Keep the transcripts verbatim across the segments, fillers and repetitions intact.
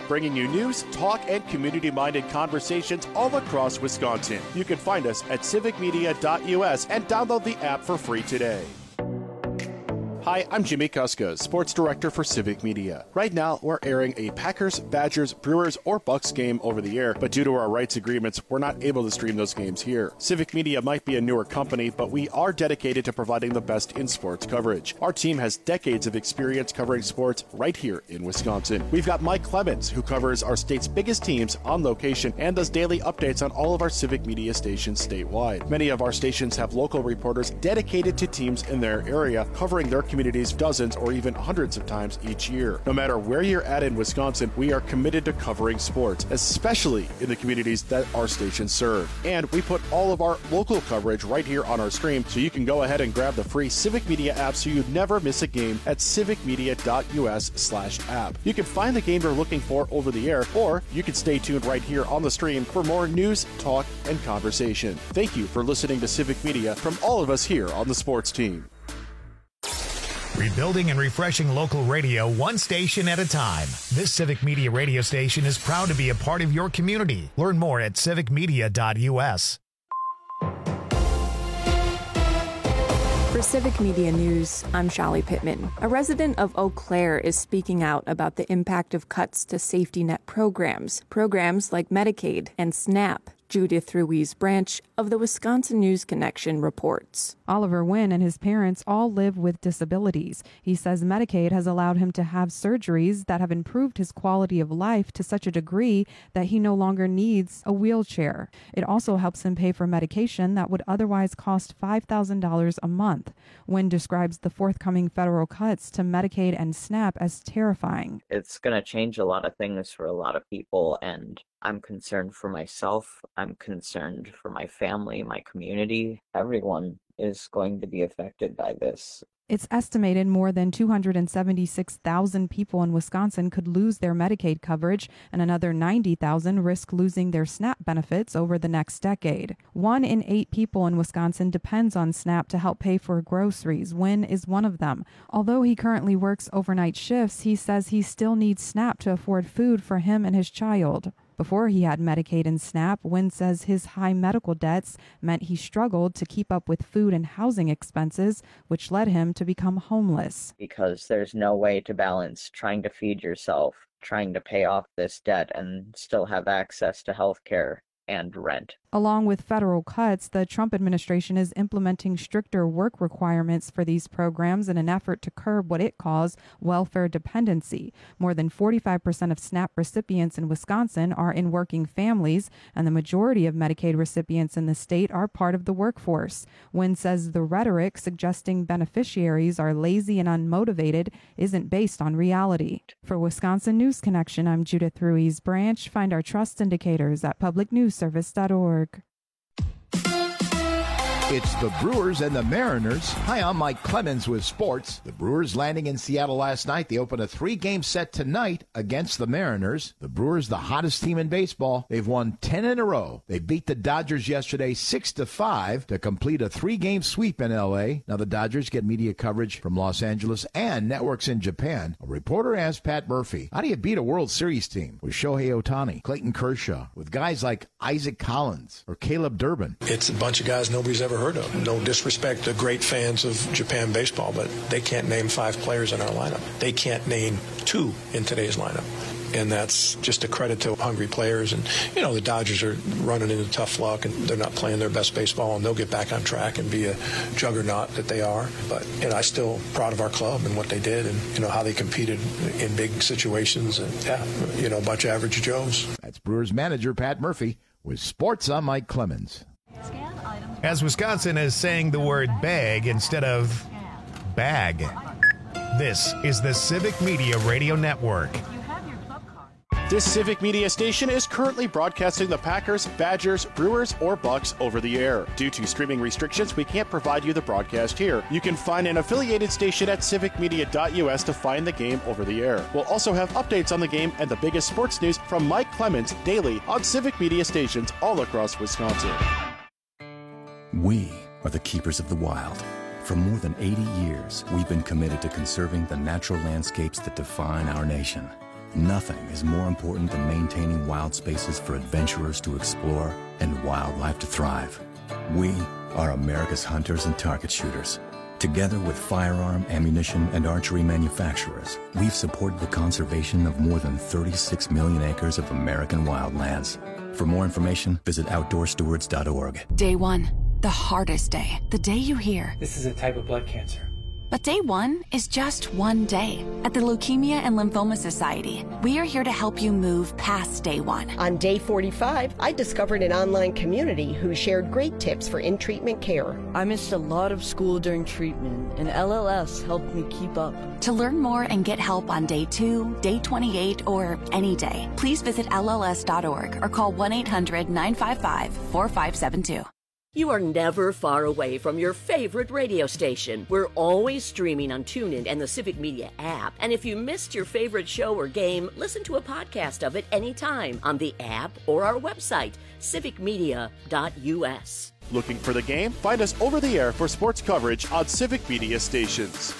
bringing you news, talk, and community-minded conversations all across Wisconsin. You can find us at civic media dot U S and download the app for free today. Hi, I'm Jimmy Kuska, Sports Director for Civic Media. Right now, we're airing a Packers, Badgers, Brewers, or Bucks game over the air, but due to our rights agreements, we're not able to stream those games here. Civic Media might be a newer company, but we are dedicated to providing the best in sports coverage. Our team has decades of experience covering sports right here in Wisconsin. We've got Mike Clemens, who covers our state's biggest teams on location and does daily updates on all of our Civic Media stations statewide. Many of our stations have local reporters dedicated to teams in their area, covering their communities dozens or even hundreds of times each year. No matter where you're at in Wisconsin, we are committed to covering sports, especially in the communities that our stations serve. And we put all of our local coverage right here on our stream, so you can go ahead and grab the free Civic Media app so you never miss a game at civic media dot U S slash app. You can find the game you're looking for over the air, or you can stay tuned right here on the stream for more news, talk, and conversation. Thank you for listening to Civic Media from all of us here on the sports team. Rebuilding and refreshing local radio one station at a time. This Civic Media radio station is proud to be a part of your community. Learn more at civic media dot U S. For Civic Media News, I'm Shali Pittman. A resident of Eau Claire is speaking out about the impact of cuts to safety net programs, programs like Medicaid and SNAP. Judith Ruiz Branch of the Wisconsin News Connection reports. Oliver Wynn and his parents all live with disabilities. He says Medicaid has allowed him to have surgeries that have improved his quality of life to such a degree that he no longer needs a wheelchair. It also helps him pay for medication that would otherwise cost five thousand dollars a month. Wynn describes the forthcoming federal cuts to Medicaid and SNAP as terrifying. It's going to change a lot of things for a lot of people, and I'm concerned for myself. I'm concerned for my family, my community. Everyone is going to be affected by this. It's estimated more than two hundred seventy-six thousand people in Wisconsin could lose their Medicaid coverage, and another ninety thousand risk losing their SNAP benefits over the next decade. One in eight people in Wisconsin depends on SNAP to help pay for groceries. Wynn is one of them. Although he currently works overnight shifts, he says he still needs SNAP to afford food for him and his child. Before he had Medicaid and SNAP, Wynn says his high medical debts meant he struggled to keep up with food and housing expenses, which led him to become homeless. Because there's no way to balance trying to feed yourself, trying to pay off this debt, and still have access to health care and rent. Along with federal cuts, the Trump administration is implementing stricter work requirements for these programs in an effort to curb what it calls welfare dependency. More than forty-five percent of SNAP recipients in Wisconsin are in working families, and the majority of Medicaid recipients in the state are part of the workforce. Wynn says the rhetoric suggesting beneficiaries are lazy and unmotivated isn't based on reality. For Wisconsin News Connection, I'm Judith Ruiz Branch. Find our trust indicators at public news service dot org. It's the Brewers and the Mariners. Hi, I'm Mike Clemens with sports. The Brewers landing in Seattle last night. They open a three-game set tonight against the Mariners. The Brewers, the hottest team in baseball. They've won ten in a row. They beat the Dodgers yesterday six to five to complete a three-game sweep in L A. Now the Dodgers get media coverage from Los Angeles and networks in Japan. A reporter asked Pat Murphy, how do you beat a World Series team with Shohei Ohtani, Clayton Kershaw, with guys like Isaac Collins or Caleb Durbin? It's a bunch of guys nobody's ever heard of. No disrespect to great fans of Japan baseball, but they can't name five players in our lineup. They can't name two in today's lineup. And that's just a credit to hungry players. And, you know, the Dodgers are running into tough luck, and they're not playing their best baseball, and they'll get back on track and be a juggernaut that they are. But, you know, I'm still proud of our club and what they did and, you know, how they competed in big situations. And, yeah, you know, a bunch of average Joes. That's Brewers manager Pat Murphy with sports. I'm Mike Clemens. As Wisconsin is saying the word bag instead of bag. This is the Civic Media Radio Network. This Civic Media station is currently broadcasting the Packers, Badgers, Brewers, or Bucks over the air. Due to streaming restrictions, we can't provide you the broadcast here. You can find an affiliated station at civic media dot U S to find the game over the air. We'll also have updates on the game and the biggest sports news from Mike Clemens daily on Civic Media stations all across Wisconsin. We are the keepers of the wild. For more than eighty years, we've been committed to conserving the natural landscapes that define our nation. Nothing is more important than maintaining wild spaces for adventurers to explore and wildlife to thrive. We are America's hunters and target shooters. Together with firearm, ammunition, and archery manufacturers, we've supported the conservation of more than thirty-six million acres of American wildlands. For more information, visit outdoor stewards dot org. Day one, the hardest day. The day you hear, "This is a type of blood cancer." But day one is just one day. At the Leukemia and Lymphoma Society, we are here to help you move past day one. On day forty-five, I discovered an online community who shared great tips for in-treatment care. I missed a lot of school during treatment, and L L S helped me keep up. To learn more and get help on day two, day twenty-eight, or any day, please visit L L S dot org or call one eight hundred nine five five four five seven two. You are never far away from your favorite radio station. We're always streaming on TuneIn and the Civic Media app. And if you missed your favorite show or game, listen to a podcast of it anytime on the app or our website, civic media dot U S. Looking for the game? Find us over the air for sports coverage on Civic Media stations.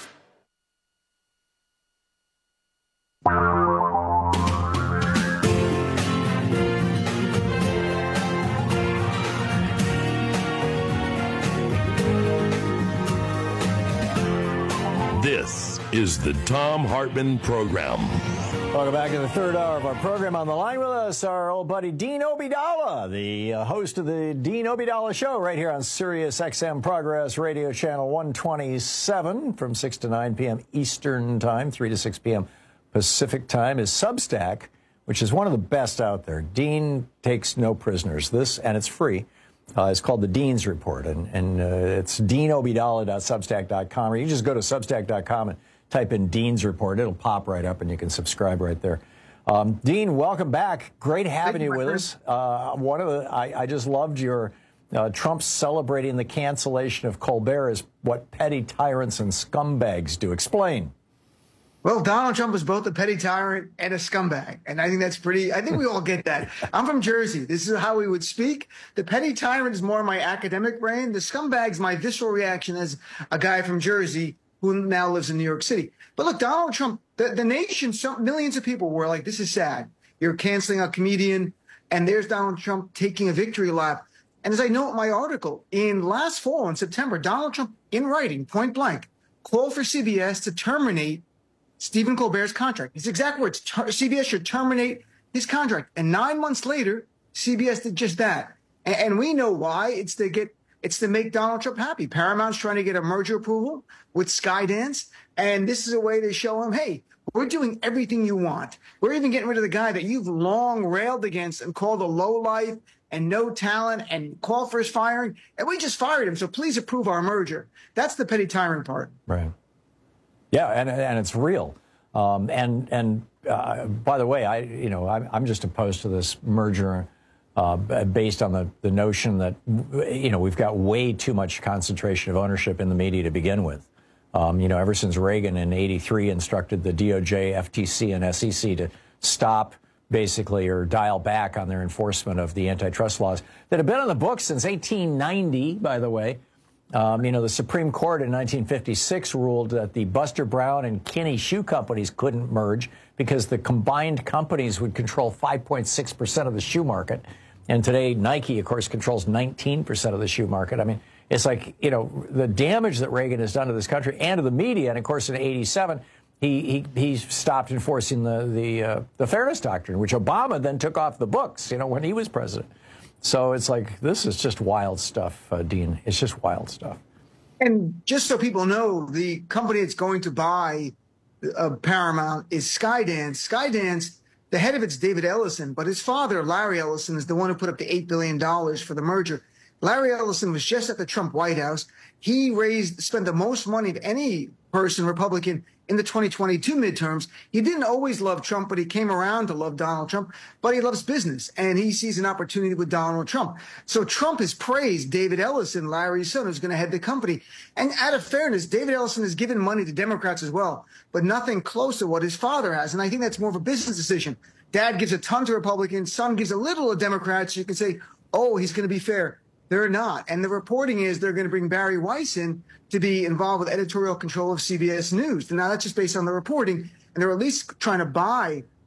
This is the Thom Hartmann Program. Welcome back to the third hour of our program. On the line with us, our old buddy Dean Obeidallah, the uh, host of the Dean Obeidallah Show right here on Sirius X M Progress Radio Channel one twenty-seven from six to nine p.m. Eastern Time, three to six p.m. Pacific Time. His Substack, which is one of the best out there. Dean takes no prisoners. This, and it's free. Uh, it's called the Dean's Report, and, and uh, it's dean obeidallah dot substack dot com, or you just go to substack dot com and type in Dean's Report. It'll pop right up, and you can subscribe right there. Um, Dean, welcome back. Great having you with us. Uh, one of the, I, I just loved your uh, Trump celebrating the cancellation of Colbert is what petty tyrants and scumbags do. Explain. Well, Donald Trump was both a petty tyrant and a scumbag. And I think that's pretty, I think we all get that. I'm from Jersey. This is how we would speak. The petty tyrant is more my academic brain. The scumbag's my visceral reaction as a guy from Jersey who now lives in New York City. But look, Donald Trump, the, the nation, so, millions of people were like, this is sad. You're canceling a comedian. And there's Donald Trump taking a victory lap. And as I note in my article, in last fall, in September, Donald Trump, in writing, point blank, called for C B S to terminate Stephen Colbert's contract. His exact words, C B S should terminate his contract. And nine months later, C B S did just that. And, and we know why. It's to get, it's to make Donald Trump happy. Paramount's trying to get a merger approval with Skydance. And this is a way to show him, hey, we're doing everything you want. We're even getting rid of the guy that you've long railed against and called a lowlife and no talent and called for his firing. And we just fired him. So please approve our merger. That's the petty tyrant part. Right. Yeah, and and it's real. Um, and and uh, by the way, I you know I'm, I'm just opposed to this merger uh, based on the, the notion that you know we've got way too much concentration of ownership in the media to begin with. Um, you know, ever since Reagan in eighty-three instructed the D O J, F T C, and S E C to stop basically or dial back on their enforcement of the antitrust laws that have been on the books since eighteen ninety. By the way. Um, you know, the Supreme Court in nineteen fifty-six ruled that the Buster Brown and Kinney shoe companies couldn't merge because the combined companies would control five point six percent of the shoe market. And today, Nike, of course, controls nineteen percent of the shoe market. I mean, it's like, you know, the damage that Reagan has done to this country and to the media. And, of course, in eighty-seven, he he, he stopped enforcing the, the, uh, the Fairness Doctrine, which Obama then took off the books, you know, when he was president. So it's like, this is just wild stuff, uh, Dean. It's just wild stuff. And just so people know, the company that's going to buy uh, Paramount is Skydance. Skydance, the head of it's David Ellison, but his father, Larry Ellison, is the one who put up the eight billion dollars for the merger. Larry Ellison was just at the Trump White House. He raised, spent the most money of any person, Republican, in the twenty twenty-two midterms. He didn't always love Trump, but he came around to love Donald Trump. But he loves business, and he sees an opportunity with Donald Trump. So Trump has praised David Ellison, Larry's son, who's going to head the company. And out of fairness, David Ellison has given money to Democrats as well, but nothing close to what his father has. And I think that's more of a business decision. Dad gives a ton to Republicans, son gives a little to Democrats. You can say, oh, he's going to be fair. They're not. And the reporting is they're going to bring Barry Weiss in to be involved with editorial control of C B S News. Now, that's just based on the reporting. And they're at least trying to buy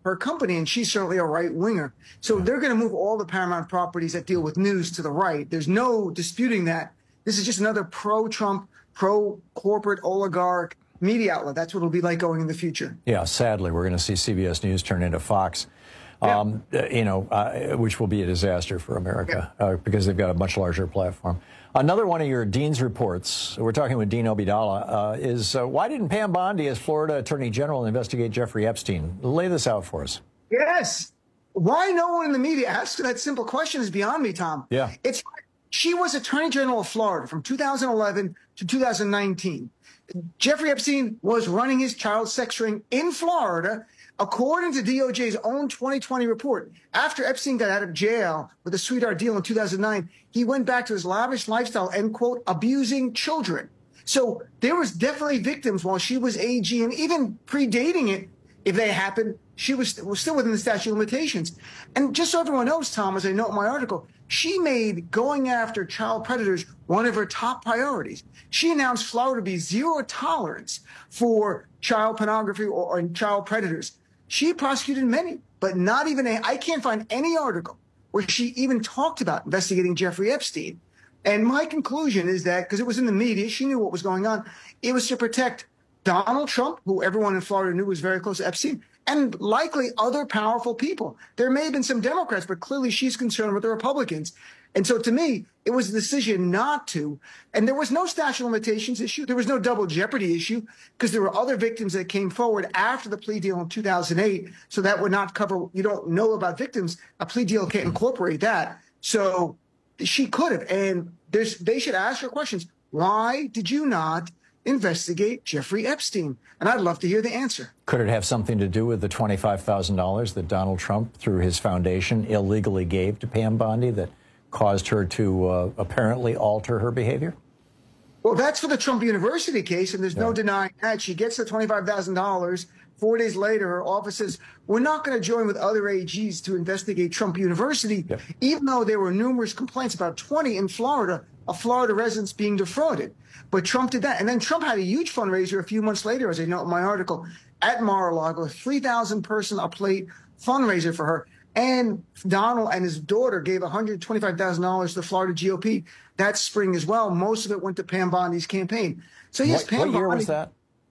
her company, and she's certainly a right winger. So they're going to move all the Paramount properties that deal with news to the right. There's no disputing that. This is just another pro-Trump, pro-corporate oligarch media outlet. That's what it'll be like going in the future. Yeah, sadly, we're going to see C B S News turn into Fox, yeah. um, you know, uh, which will be a disaster for America yeah. uh, because they've got a much larger platform. Another one of your Dean's reports, we're talking with Dean Obeidallah, uh, is uh, why didn't Pam Bondi, as Florida Attorney General, investigate Jeffrey Epstein? Lay this out for us. Yes. Why no one in the media asked that simple question is beyond me, Tom. Yeah. It's She was Attorney General of Florida from two thousand eleven to two thousand nineteen. Jeffrey Epstein was running his child sex ring in Florida, according to D O J's own twenty twenty report. After Epstein got out of jail with a sweetheart deal in two thousand nine, he went back to his lavish lifestyle and, quote, abusing children. So there was definitely victims while she was A G, and even predating it, if they happened, she was, was still within the statute of limitations. And just so everyone knows, Tom, as I note in my article, she made going after child predators one of her top priorities. She announced Florida to be zero tolerance for child pornography or, or child predators. She prosecuted many, but not even a, I can't find any article where she even talked about investigating Jeffrey Epstein. And my conclusion is that, because it was in the media, she knew what was going on. It was to protect Donald Trump, who everyone in Florida knew was very close to Epstein, and likely other powerful people. There may have been some Democrats, but clearly she's concerned with the Republicans. And so to me, it was a decision not to. And there was no statute of limitations issue. There was no double jeopardy issue because there were other victims that came forward after the plea deal in two thousand eight. So that would not cover, you don't know about victims. A plea deal can't incorporate that. So she could have. And there's, they should ask her questions. Why did you not investigate Jeffrey Epstein? And I'd love to hear the answer. Could it have something to do with the twenty-five thousand dollars that Donald Trump, through his foundation, illegally gave to Pam Bondi that caused her to uh, apparently alter her behavior? Well, that's for the Trump University case, and there's yeah. no denying that. She gets the twenty-five thousand dollars. Four days later, her office says, we're not going to join with other A Gs to investigate Trump University, yeah. even though there were numerous complaints, about twenty in Florida, of Florida residents being defrauded. But Trump did that. And then Trump had a huge fundraiser a few months later, as I note in my article, at Mar-a-Lago, a three thousand person a plate fundraiser for her. And Donald and his daughter gave one hundred twenty-five thousand dollars to the Florida G O P that spring as well. Most of it went to Pam Bondi's campaign. So yes, what, Pam what year Bondi, was that?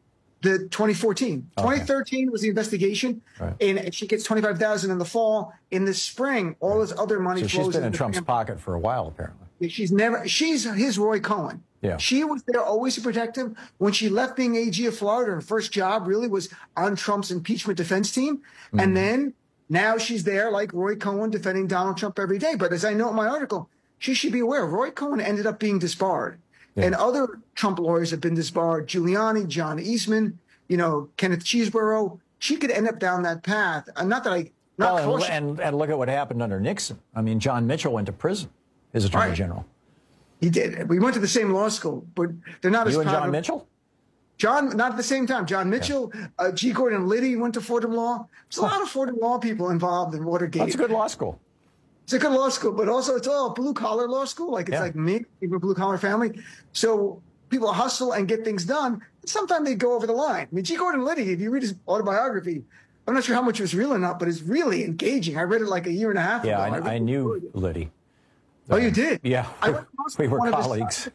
The twenty fourteen. Okay. twenty thirteen was the investigation, right. and she gets twenty-five thousand dollars in the fall. In the spring, all this other money so flows. She's been in Trump's Pam. pocket for a while, apparently. She's never. She's his Roy Cohen. Yeah. She was there always to protect him. When she left being A G of Florida, her first job really was on Trump's impeachment defense team, mm-hmm. and then now she's there like Roy Cohen defending Donald Trump every day. But as I note in my article, she should be aware. Roy Cohen ended up being disbarred, yeah. and other Trump lawyers have been disbarred. Giuliani, John Eastman. You know, Kenneth Chesebro, she could end up down that path. Uh, not that I, not well, and, and, and look at what happened under Nixon. I mean, John Mitchell went to prison, his attorney right. general. He did. We went to the same law school, but they're not you as You and John of, Mitchell? John, not at the same time. John Mitchell, yeah. uh, G. Gordon Liddy went to Fordham Law. There's a lot of Fordham Law people involved in Watergate. That's a good law school. It's a good law school, but also it's all blue collar law school. Like it's yeah. like me, a blue collar family. So people hustle and get things done. Sometimes they go over the line. I mean, G. Gordon Liddy, if you read his autobiography, I'm not sure how much it was real or not, but it's really engaging. I read it like a year and a half yeah, ago. I, I, I knew Liddy. Oh, um, you did? Yeah, I went we were colleagues.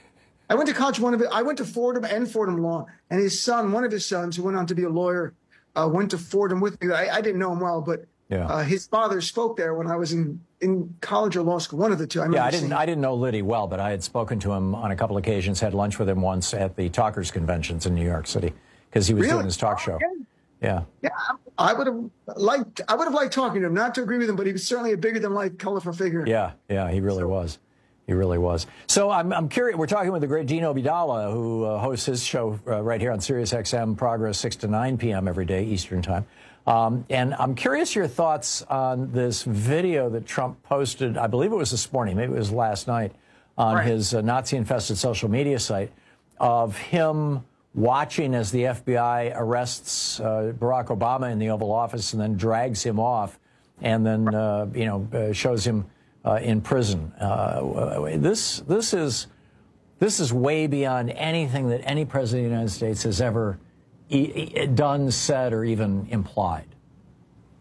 I went to college. One of it. I went to Fordham and Fordham Law, and his son, one of his sons, who went on to be a lawyer, uh, went to Fordham with me. I, I didn't know him well, but yeah. uh, his father spoke there when I was in, in college or law school. One of the two. I yeah, I didn't. I didn't know Liddy well, but I had spoken to him on a couple occasions. Had lunch with him once at the Talkers Conventions in New York City because he was really? doing his talk show. Oh, yeah. Yeah, I would have liked. I would have liked talking to him. Not to agree with him, but he was certainly a bigger than life, colorful figure. Yeah, yeah, he really so. was. He really was. So I'm, I'm curious. We're talking with the great Dean Obeidallah, who uh, hosts his show uh, right here on Sirius X M Progress, six to nine p.m. every day Eastern time. Um, and I'm curious your thoughts on this video that Trump posted. I believe it was this morning, maybe it was last night, on right. his uh, Nazi-infested social media site of him watching as the F B I arrests uh, Barack Obama in the Oval Office and then drags him off and then, uh, you know, uh, shows him Uh, in prison. Uh, this this is this is way beyond anything that any president of the United States has ever e- e- done, said, or even implied.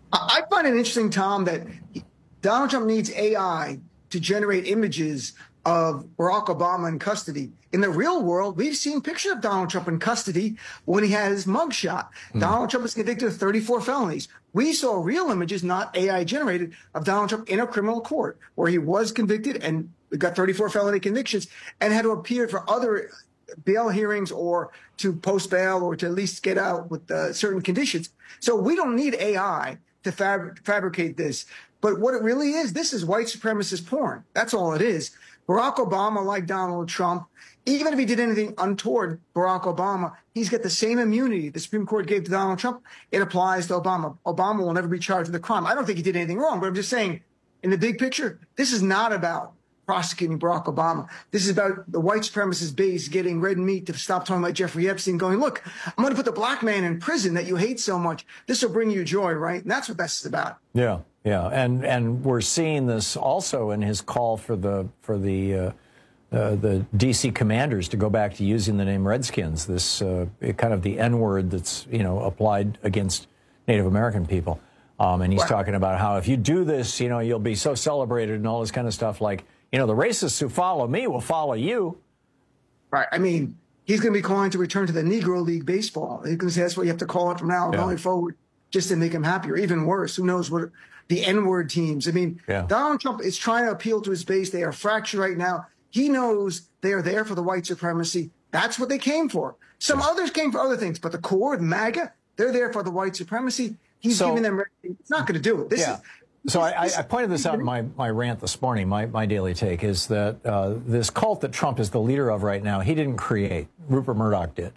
I find it interesting, Tom, that Donald Trump needs A I to generate images of Barack Obama in custody. In the real world, we've seen pictures of Donald Trump in custody when he had his mugshot. Mm. Donald Trump was convicted of thirty-four felonies. We saw real images, not A I generated, of Donald Trump in a criminal court where he was convicted and got thirty-four felony convictions and had to appear for other bail hearings or to post bail or to at least get out with uh, certain conditions. So we don't need A I to fab- fabricate this. But what it really is, this is white supremacist porn. That's all it is. Barack Obama, like Donald Trump, even if he did anything untoward Barack Obama, he's got the same immunity the Supreme Court gave to Donald Trump. It applies to Obama. Obama will never be charged with a crime. I don't think he did anything wrong, but I'm just saying, in the big picture, this is not about prosecuting Barack Obama. This is about the white supremacist base getting red meat to stop talking about Jeffrey Epstein, going, look, I'm going to put the black man in prison that you hate so much. This will bring you joy, right? And that's what this is about. Yeah, yeah. And and we're seeing this also in his call for the for the uh, uh, the D C commanders to go back to using the name Redskins, this uh, kind of the N-word that's, you know, applied against Native American people. Um, and he's wow. talking about how if you do this, you know, you'll be so celebrated and all this kind of stuff like, you know, the racists who follow me will follow you. Right. I mean, he's going to be calling to return to the Negro League baseball. He's going to say that's what you have to call it from now yeah. going forward, just to make him happier. Even worse, who knows what the N-word teams. I mean, yeah. Donald Trump is trying to appeal to his base. They are fractured right now. He knows they are there for the white supremacy. That's what they came for. Some yeah. others came for other things, but the core, the MAGA, they're there for the white supremacy. He's so, giving them. It's not going to do it. This yeah. is. So I, I pointed this out in my, my rant this morning. My, my daily take is that uh, this cult that Trump is the leader of right now, he didn't create. Rupert Murdoch did.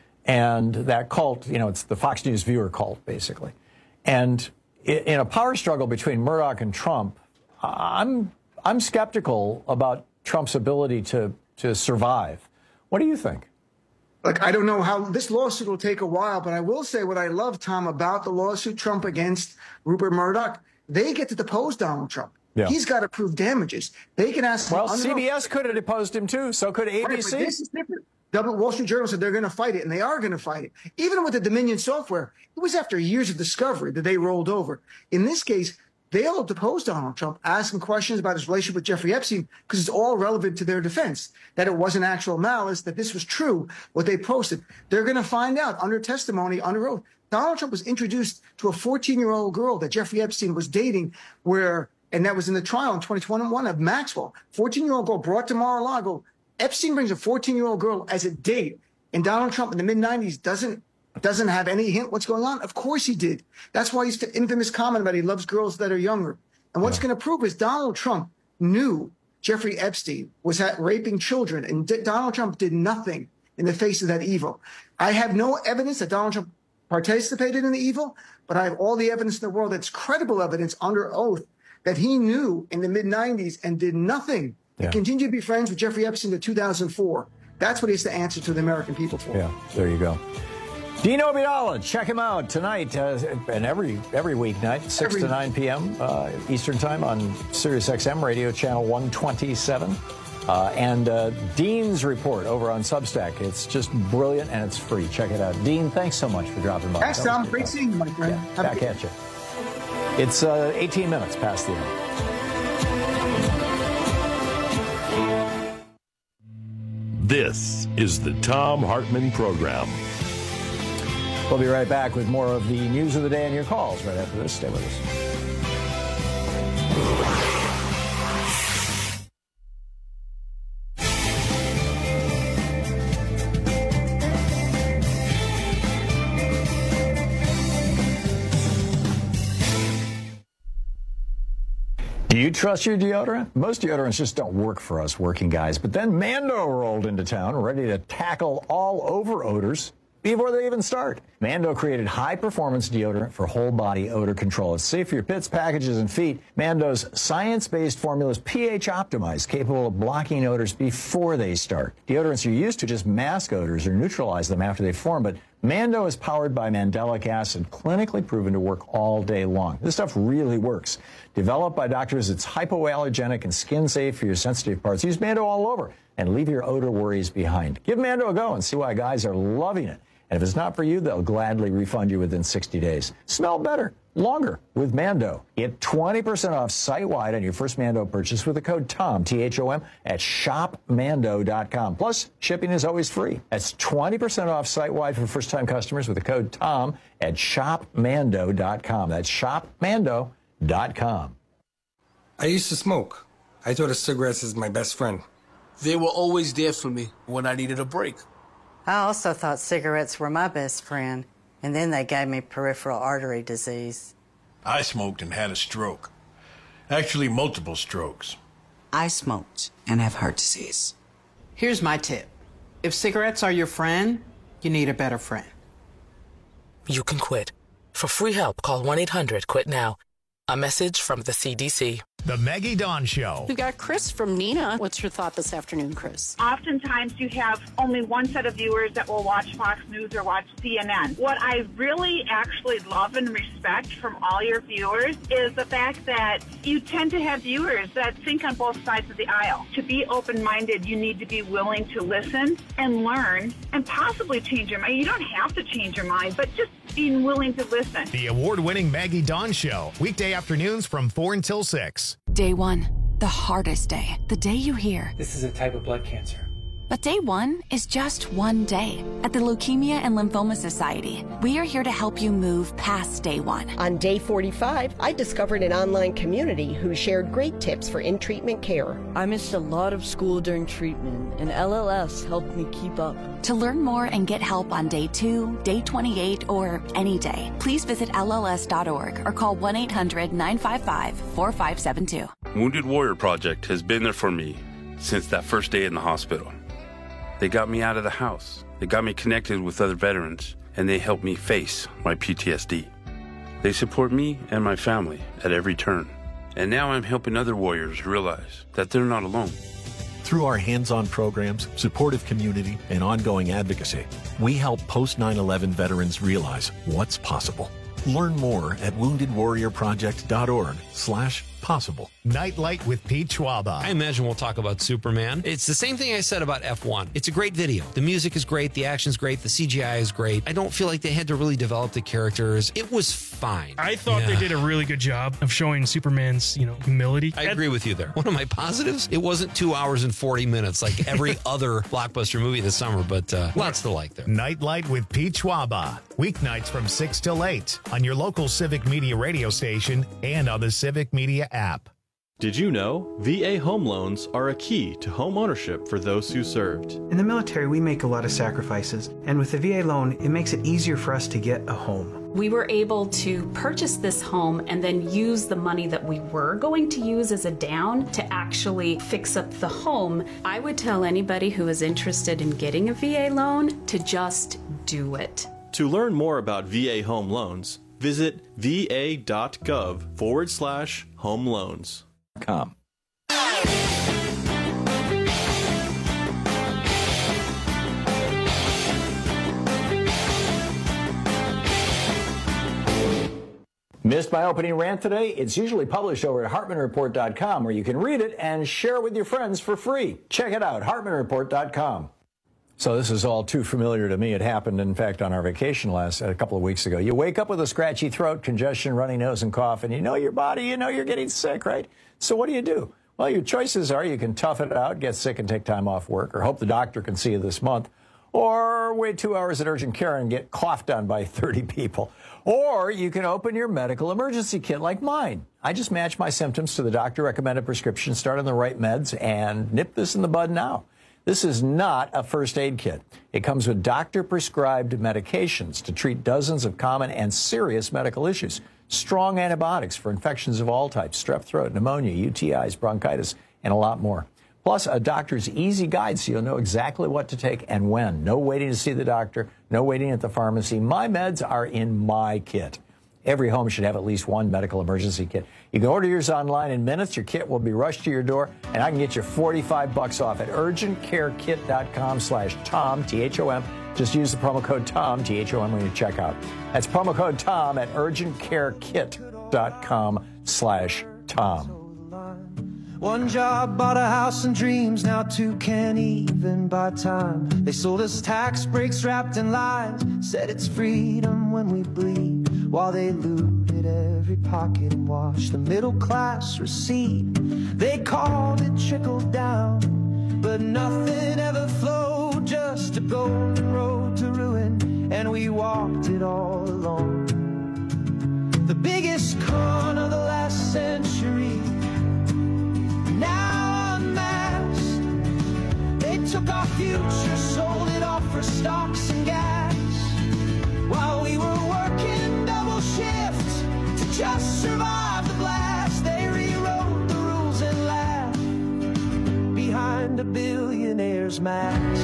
And that cult, you know, it's the Fox News viewer cult, basically. And in a power struggle between Murdoch and Trump, I'm I'm skeptical about Trump's ability to, to survive. What do you think? Look, I don't know how this lawsuit will take a while, but I will say what I love, Tom, about the lawsuit Trump against Rupert Murdoch. They get to depose Donald Trump. Yeah. He's got to prove damages. They can ask. Well, C B S could have deposed him too. So could A B C. Right, this is different. The Wall Street Journal said they're going to fight it, and they are going to fight it. Even with the Dominion software, it was after years of discovery that they rolled over. In this case, they'll depose Donald Trump, asking questions about his relationship with Jeffrey Epstein, because it's all relevant to their defense, that it wasn't actual malice, that this was true, what they posted. They're going to find out under testimony, under oath. Donald Trump was introduced to a fourteen-year-old girl that Jeffrey Epstein was dating, where, and that was in the trial in twenty twenty-one of Maxwell. fourteen-year-old girl brought to Mar-a-Lago. Epstein brings a fourteen-year-old girl as a date, and Donald Trump in the mid nineties doesn't doesn't have any hint what's going on. Of course he did. That's why he's the infamous comment about he loves girls that are younger. And what's yeah. going to prove is Donald Trump knew Jeffrey Epstein was at raping children, and D- Donald Trump did nothing in the face of that evil. I have no evidence that Donald Trump participated in the evil, but I have all the evidence in the world that's credible evidence under oath that he knew in the mid nineties and did nothing. Yeah. He continued to be friends with Jeffrey Epstein in two thousand four. That's what he has to answer to the American people for. Yeah, there you go. Dean Obeidallah, check him out tonight uh, and every every weeknight, six every to nine p.m. Uh, Eastern Time on Sirius X M Radio Channel one twenty-seven. Uh, and uh, Dean's report over on Substack. It's just brilliant and it's free. Check it out. Dean, thanks so much for dropping by. Thanks, Tom. Great seeing you, my friend. Yeah, back at you. It's uh, eighteen minutes past the hour. This is the Thom Hartmann Program. We'll be right back with more of the news of the day and your calls right after this. Stay with us. Do you trust your deodorant? Most deodorants just don't work for us working guys. But then Mando rolled into town, ready to tackle all over odors before they even start. Mando created high-performance deodorant for whole-body odor control. It's safe for your pits, packages, and feet. Mando's science-based formula is pH optimized, capable of blocking odors before they start. Deodorants are used to just mask odors or neutralize them after they form, but Mando is powered by mandelic acid, clinically proven to work all day long. This stuff really works. Developed by doctors, it's hypoallergenic and skin-safe for your sensitive parts. Use Mando all over and leave your odor worries behind. Give Mando a go and see why guys are loving it. And if it's not for you, they'll gladly refund you within sixty days. Smell better, longer with Mando. Get twenty percent off site-wide on your first Mando purchase with the code TOM, T H O M, at shop mando dot com. Plus, shipping is always free. That's twenty percent off site-wide for first-time customers with the code TOM at shop mando dot com. That's shop mando dot com. I used to smoke. I thought of cigarettes as my best friend. They were always there for me when I needed a break. I also thought cigarettes were my best friend, and then they gave me peripheral artery disease. I smoked and had a stroke. Actually, multiple strokes. I smoked and have heart disease. Here's my tip. If cigarettes are your friend, you need a better friend. You can quit. For free help, call one eight hundred quit now. A message from the C D C. The Maggie Dawn Show. We got Chris from Neenah. What's your thought this afternoon, Chris? Oftentimes you have only one set of viewers that will watch Fox News or watch C N N. What I really actually love and respect from all your viewers is the fact that you tend to have viewers that think on both sides of the aisle. To be open-minded, you need to be willing to listen and learn and possibly change your mind. You don't have to change your mind, but just being willing to listen. The award-winning Maggie Dawn Show. Weekday afternoons from four until six. Day one, the hardest day, the day you hear. This is a type of blood cancer. But day one is just one day. At the Leukemia and Lymphoma Society, we are here to help you move past day one. On day forty-five, I discovered an online community who shared great tips for in-treatment care. I missed a lot of school during treatment, and L L S helped me keep up. To learn more and get help on day two, day twenty-eight, or any day, please visit L L S dot org or call one eight hundred nine five five four five seven two. Wounded Warrior Project has been there for me since that first day in the hospital. They got me out of the house. They got me connected with other veterans, and they helped me face my P T S D. They support me and my family at every turn. And now I'm helping other warriors realize that they're not alone. Through our hands-on programs, supportive community, and ongoing advocacy, we help post nine eleven veterans realize what's possible. Learn more at wounded warrior project dot org slash possible. Nightlight with Pete Schwaba. I imagine we'll talk about Superman. It's the same thing I said about F one. It's a great video. The music is great. The action's great. The C G I is great. I don't feel like they had to really develop the characters. It was fine. I thought yeah. they did a really good job of showing Superman's, you know, humility. I agree with you there. One of my positives, it wasn't two hours and forty minutes like every other blockbuster movie this summer, but uh, lots to like there. Nightlight with Pete Schwaba. Weeknights from six till eight on your local Civic Media radio station and on the Civic Media app. Did you know V A home loans are a key to home ownership for those who served? In the military, we make a lot of sacrifices, and with the V A loan, it makes it easier for us to get a home. We were able to purchase this home and then use the money that we were going to use as a down to actually fix up the home. I would tell anybody who is interested in getting a V A loan to just do it. To learn more about V A home loans, visit va.gov forward slash home loans. Com. Missed my opening rant today? It's usually published over at hartman report dot com, where you can read it and share it with your friends for free. Check it out, hartman report dot com. So this is all too familiar to me. It happened, in fact, on our vacation last a couple of weeks ago. You wake up with a scratchy throat, congestion, runny nose, and cough, and you know your body, you know you're getting sick, right? So what do you do? Well, your choices are you can tough it out, get sick and take time off work, or hope the doctor can see you this month, or wait two hours at urgent care and get coughed on by thirty people. Or you can open your medical emergency kit like mine. I just match my symptoms to the doctor-recommended prescription, start on the right meds, and nip this in the bud now. This is not a first aid kit. It comes with doctor-prescribed medications to treat dozens of common and serious medical issues. Strong antibiotics for infections of all types, strep throat, pneumonia, U T Is, bronchitis, and a lot more. Plus, a doctor's easy guide so you'll know exactly what to take and when. No waiting to see the doctor, no waiting at the pharmacy. My meds are in my kit. Every home should have at least one medical emergency kit. You can order yours online in minutes. Your kit will be rushed to your door, and I can get you forty-five bucks off at urgent care kit dot com slash Tom, T H O M. Just use the promo code Tom, T H O M, when you check out. That's promo code Tom at urgent care kit dot com slash Tom. One job bought a house and dreams, now two can't even buy time. They sold us tax breaks wrapped in lies, said it's freedom when we bleed, while they looted every pocket and watched the middle class recede. They called it trickle down, but nothing ever flowed, just a golden road to ruin, and we walked it all alone. The biggest con of the last century, now unmasked. They took our future, sold it off for stocks and gas, while we were working double shift to just survive the blast. They rewrote the rules and laughed behind a billionaire's mask.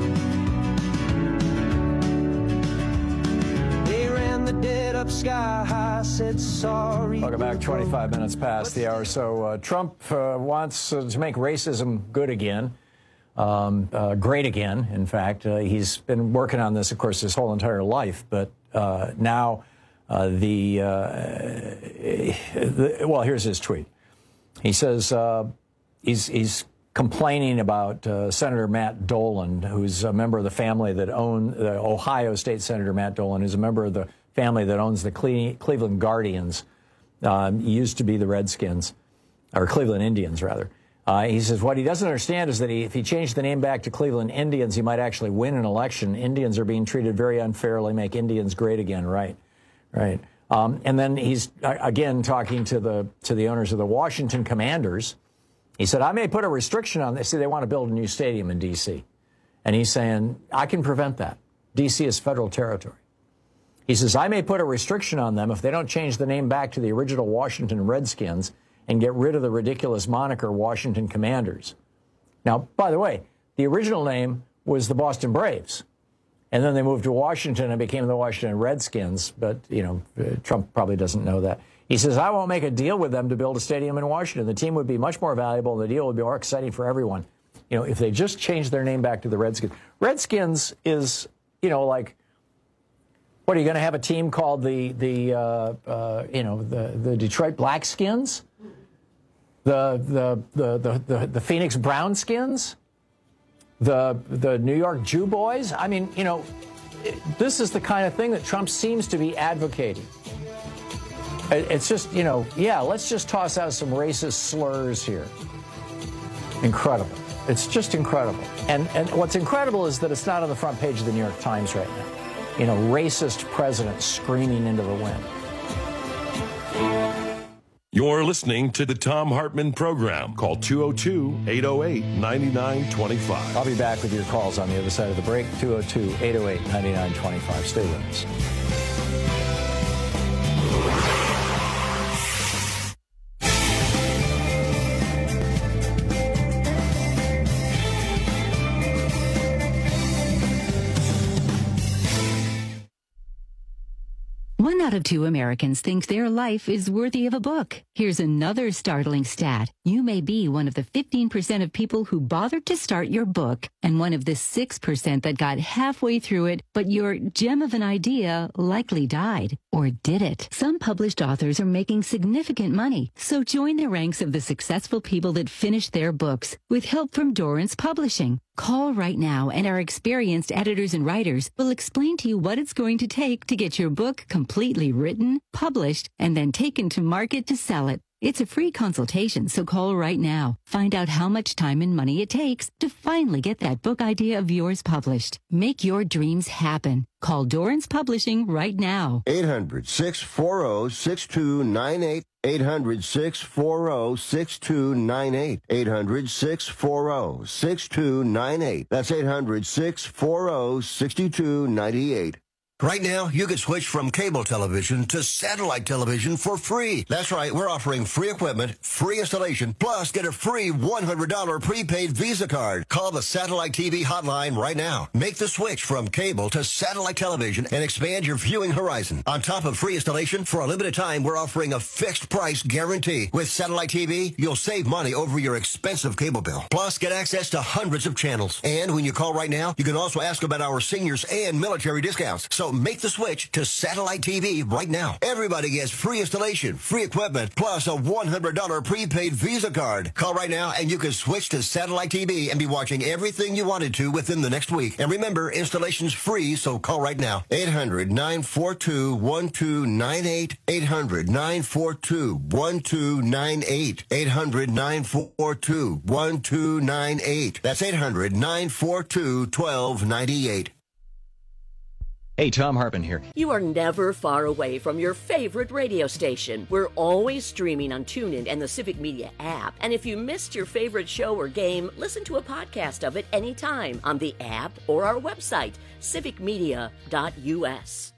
They ran the dead up sky high, said sorry. Welcome back. twenty-five minutes past the hour. So uh, Trump uh, wants uh, to make racism good again, um, uh, great again. In fact, uh, he's been working on this, of course, his whole entire life. But uh, now uh, the, uh, the well, here's his tweet. He says uh, he's he's complaining about uh, Senator Matt Dolan, who's a member of the family that own the uh, Ohio State Senator Matt Dolan, who's a member of the family that owns the Cle Cleveland Guardians. Um, he used to be the Redskins, or Cleveland Indians, rather. Uh, he says what he doesn't understand is that he, if he changed the name back to Cleveland Indians, he might actually win an election. Indians are being treated very unfairly. Make Indians great again, right? Right. Um, and then he's, uh, again, talking to the to the owners of the Washington Commanders. He said, I may put a restriction on this. See, they want to build a new stadium in D C And he's saying, I can prevent that. D C is federal territory. He says, I may put a restriction on them if they don't change the name back to the original Washington Redskins and get rid of the ridiculous moniker Washington Commanders. Now, by the way, the original name was the Boston Braves. And then they moved to Washington and became the Washington Redskins. But, you know, Trump probably doesn't know that. He says, I won't make a deal with them to build a stadium in Washington. The team would be much more valuable and the deal would be more exciting for everyone. You know, if they just change their name back to the Redskins. Redskins is, you know, like, what, are you going to have a team called the, the uh, uh, you know, the, the Detroit Blackskins? The, the, the, the, the, the Phoenix Brownskins? The, the New York Jew Boys? I mean, you know, this is the kind of thing that Trump seems to be advocating. It's just, you know, yeah, let's just toss out some racist slurs here. Incredible. It's just incredible. And, and what's incredible is that it's not on the front page of the New York Times right now. You know, racist president screaming into the wind. You're listening to the Thom Hartmann Program. Call two oh two, eight oh eight, nine nine two five. I'll be back with your calls on the other side of the break. two oh two, eight oh eight, nine nine two five. Stay with us. One out of two Americans think their life is worthy of a book. Here's another startling stat. You may be one of the fifteen percent of people who bothered to start your book and one of the six percent that got halfway through it, but your gem of an idea likely died. Or did it? Some published authors are making significant money, so join the ranks of the successful people that finished their books with help from Dorrance Publishing. Call right now and our experienced editors and writers will explain to you what it's going to take to get your book completely written, published, and then taken to market to sell it. It's a free consultation, so call right now. Find out how much time and money it takes to finally get that book idea of yours published. Make your dreams happen. Call Dorrance Publishing right now. eight hundred, six four zero, six two nine eight. eight hundred, six four zero, six two nine eight. eight hundred, six four zero, six two nine eight. That's eight hundred, six four zero, six two nine eight. Right now, you can switch from cable television to satellite television for free. That's right, we're offering free equipment, free installation, plus get a free one hundred dollars prepaid Visa card. Call the Satellite T V hotline right now. Make the switch from cable to satellite television and expand your viewing horizon. On top of free installation, for a limited time, we're offering a fixed price guarantee. With Satellite T V, you'll save money over your expensive cable bill. Plus, get access to hundreds of channels. And when you call right now, you can also ask about our seniors and military discounts. So So make the switch to satellite T V right now. Everybody gets free installation, free equipment, plus a one hundred dollars prepaid Visa card. Call right now and you can switch to satellite T V and be watching everything you wanted to within the next week. And remember, installation's free, so call right now. eight hundred, nine four two, one two nine eight. eight hundred, nine four two, one two nine eight. eight hundred, nine four two, one two nine eight. That's eight hundred, nine four two, one two nine eight. Hey, Tom Hartman here. You are never far away from your favorite radio station. We're always streaming on TuneIn and the Civic Media app. And if you missed your favorite show or game, listen to a podcast of it anytime on the app or our website, civic media dot u s.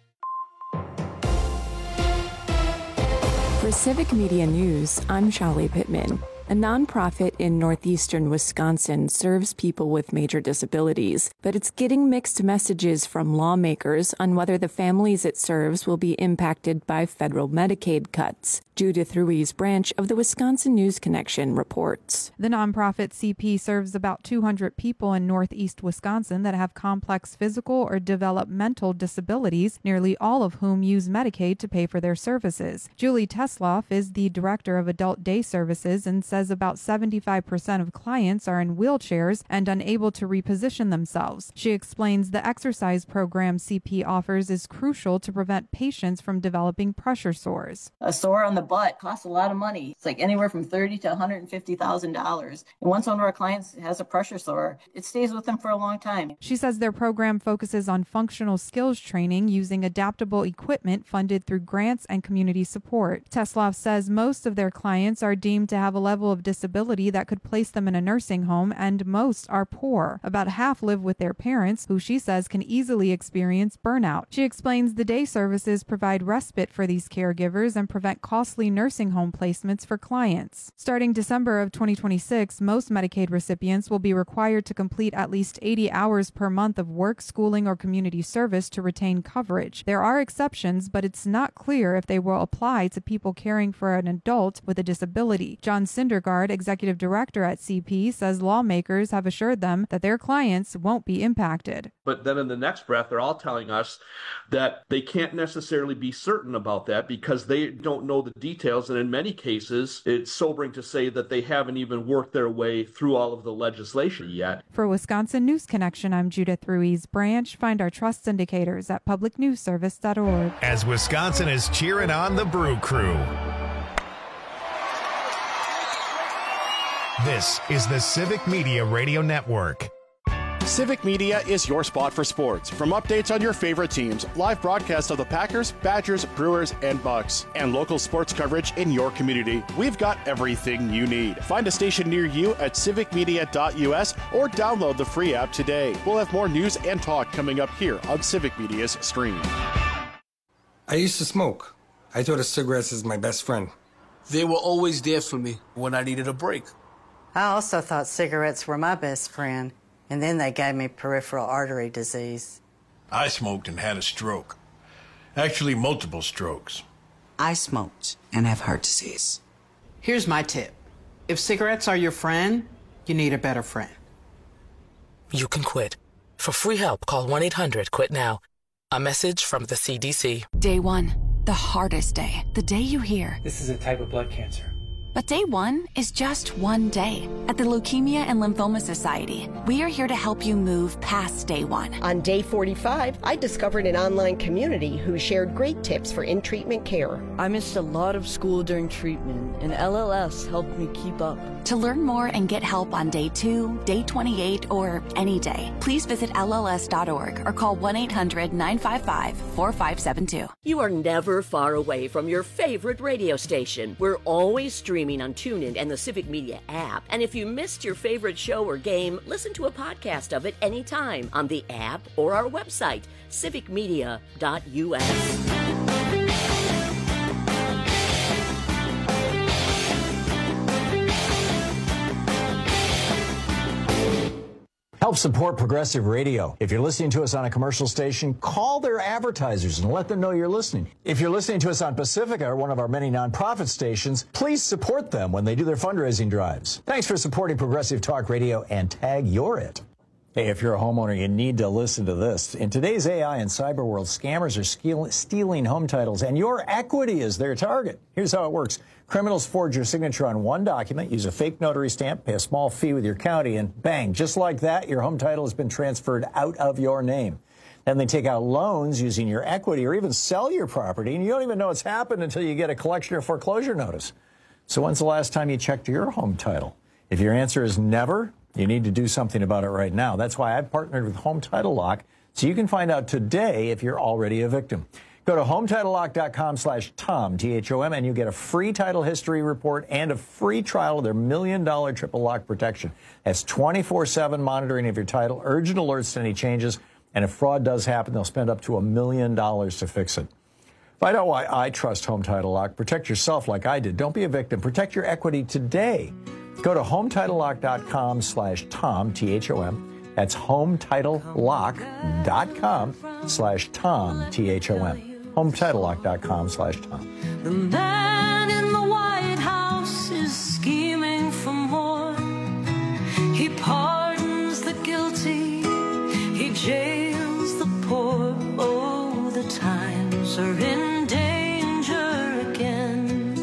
For Civic Media News, I'm Shali Pittman. A nonprofit in northeastern Wisconsin serves people with major disabilities, but it's getting mixed messages from lawmakers on whether the families it serves will be impacted by federal Medicaid cuts. Judith Ruiz Branch of the Wisconsin News Connection reports. The nonprofit C P serves about two hundred people in northeast Wisconsin that have complex physical or developmental disabilities, nearly all of whom use Medicaid to pay for their services. Julie Tesloff is the director of adult day services and says about seventy-five percent of clients are in wheelchairs and unable to reposition themselves. She explains the exercise program C P offers is crucial to prevent patients from developing pressure sores. A sore on the butt costs a lot of money. It's like anywhere from thirty thousand dollars to one hundred fifty thousand dollars. And once one of our clients has a pressure sore, it stays with them for a long time. She says their program focuses on functional skills training using adaptable equipment funded through grants and community support. Tesloff says most of their clients are deemed to have a level of disability that could place them in a nursing home, and most are poor. About half live with their parents, who she says can easily experience burnout. She explains the day services provide respite for these caregivers and prevent costly nursing home placements for clients. Starting December of twenty twenty-six, most Medicaid recipients will be required to complete at least eighty hours per month of work, schooling, or community service to retain coverage. There are exceptions, but it's not clear if they will apply to people caring for an adult with a disability. John Syndergaard, executive director at C P, says lawmakers have assured them that their clients won't be impacted. But then in the next breath, they're all telling us that they can't necessarily be certain about that because they don't know the details. And in many cases, it's sobering to say that they haven't even worked their way through all of the legislation yet. For Wisconsin News Connection, I'm Judith Ruiz Branch. Find our trust indicators at public news service dot org. As Wisconsin is cheering on the Brew Crew. This is the Civic Media Radio Network. Civic Media is your spot for sports. From updates on your favorite teams, live broadcasts of the Packers, Badgers, Brewers, and Bucks, and local sports coverage in your community, we've got everything you need. Find a station near you at civic media dot u s or download the free app today. We'll have more news and talk coming up here on Civic Media's stream. I used to smoke. I thought of cigarettes as my best friend. They were always there for me when I needed a break. I also thought cigarettes were my best friend, and then they gave me peripheral artery disease. I smoked and had a stroke. Actually, multiple strokes. I smoked and have heart disease. Here's my tip. If cigarettes are your friend, you need a better friend. You can quit. For free help, call one eight hundred quit now. A message from the C D C. Day one, the hardest day. The day you hear, this is a type of blood cancer. But day one is just one day. At the Leukemia and Lymphoma Society, we are here to help you move past day one. On day forty-five, I discovered an online community who shared great tips for in-treatment care. I missed a lot of school during treatment, and L L S helped me keep up. To learn more and get help on day two, day twenty-eight, or any day, please visit L L S dot org or call one eight hundred nine five five four five seven two. You are never far away from your favorite radio station. We're always streaming on TuneIn and the Civic Media app. And if you missed your favorite show or game, listen to a podcast of it anytime on the app or our website, civic media dot u s. Help support Progressive Radio. If you're listening to us on a commercial station, call their advertisers and let them know you're listening. If you're listening to us on Pacifica, or one of our many nonprofit stations, please support them when they do their fundraising drives. Thanks for supporting Progressive Talk Radio, and tag you're it. Hey, if you're a homeowner, you need to listen to this. In today's A I and cyber world, scammers are steal- stealing home titles, and your equity is their target. Here's how it works. Criminals forge your signature on one document, use a fake notary stamp, pay a small fee with your county, and bang, just like that, your home title has been transferred out of your name. Then they take out loans using your equity or even sell your property, and you don't even know it's happened until you get a collection or foreclosure notice. So when's the last time you checked your home title? If your answer is never, you need to do something about it right now. That's why I've partnered with Home Title Lock, so you can find out today if you're already a victim. Go to home title lock dot com slash Tom, T H O M, and you get a free title history report and a free trial of their million dollar triple lock protection. That's twenty-four seven monitoring of your title, urgent alerts to any changes, and if fraud does happen, they'll spend up to a million dollars to fix it. Find out why I trust Home Title Lock. Protect yourself like I did. Don't be a victim. Protect your equity today. Go to home title lock dot com slash Tom, T H O M. That's home title lock dot com slash Tom, T H O M. home title lock dot com slash Tom. The man in the White House is scheming for more. He pardons the guilty. He jails the poor. Oh, the times are in danger again.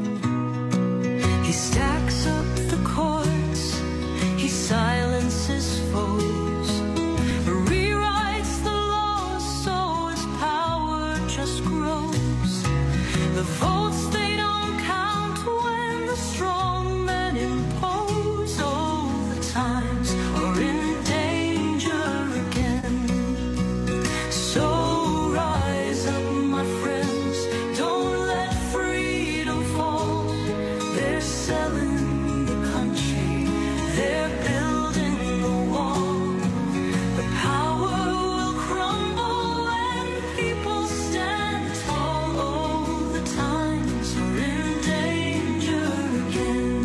He stacks up the courts. He silences foes. Rewrites the law so his power just grows. The votes, they don't count when the strong men impose. Oh, the times are in danger again. So rise up, my friends, don't let freedom fall. They're selling the country, they're building the wall. The power will crumble when people stand tall. Oh, the times are in danger again.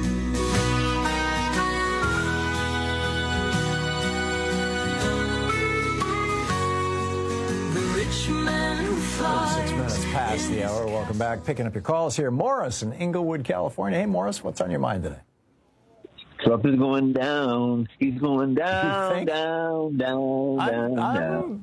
The rich man who flies. Six minutes past the hour. Welcome back. Picking up your calls here. Morris in Inglewood, California. Hey, Morris, what's on your mind today? Trump is going down. He's going down, think? down, down, I'm, down, I'm, down.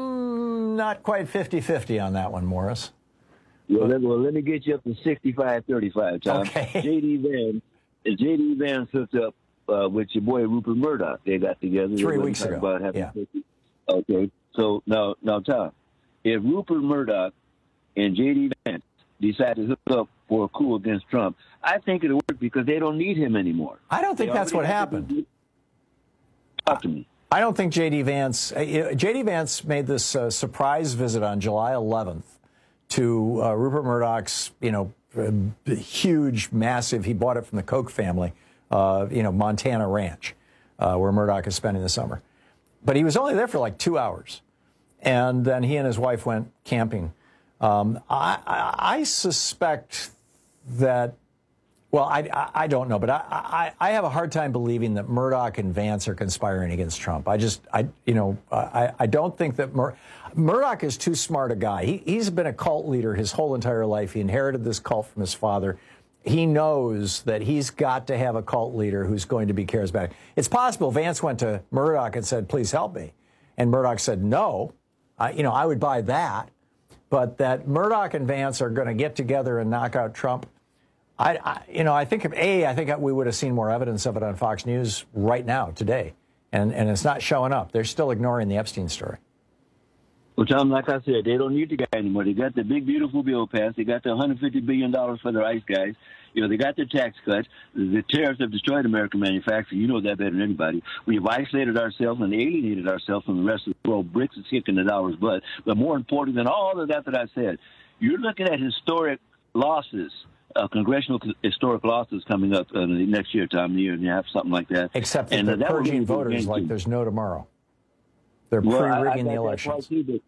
I'm not quite fifty-fifty on that one, Morris. Well, let, well, let me get you up to sixty-five thirty-five, Tom. Okay. J D. Vance, J D. Vance hooked up uh, with your boy Rupert Murdoch. They got together. Three They weeks talking ago. About having Yeah. fifty. Okay. So now, now, Tom, if Rupert Murdoch and J D. Vance decide to hook up for a coup against Trump, I think it'll work because they don't need him anymore. I don't think They that's what already have happened. to- Talk to me. I don't think J D. Vance, uh, you know, J D. Vance made this uh, surprise visit on July eleventh to uh, Rupert Murdoch's, you know, uh, huge, massive, he bought it from the Koch family, uh, you know, Montana ranch, uh, where Murdoch is spending the summer. But he was only there for like two hours. And then he and his wife went camping. Um, I, I, I suspect that, well, I, I, I don't know, but I, I, I have a hard time believing that Murdoch and Vance are conspiring against Trump. I just, I, you know, I, I don't think that Mur- Murdoch is too smart a guy. He, he's been a cult leader his whole entire life. He inherited this cult from his father. He knows that he's got to have a cult leader who's going to be charismatic. It's possible Vance went to Murdoch and said, please help me. And Murdoch said, no, I, you know, I would buy that. But that Murdoch and Vance are going to get together and knock out Trump, I, I, you know, I think, if, A, I think we would have seen more evidence of it on Fox News right now, today. And, and it's not showing up. They're still ignoring the Epstein story. Well, Tom, like I said, they don't need the guy anymore. They got the big, beautiful bill passed. They got the one hundred fifty billion dollars for their ICE guys. You know, they got their tax cuts. The tariffs have destroyed American manufacturing. You know that better than anybody. We've isolated ourselves and alienated ourselves from the rest of the world. BRICS is kicking the dollar's butt. But more important than all of that that I said, you're looking at historic losses, uh, congressional historic losses coming up uh, next year, Tom, a year and a half, something like that. Except that and, they're uh, that purging voters like there's no tomorrow. They're well, pre-rigging I, I the elections.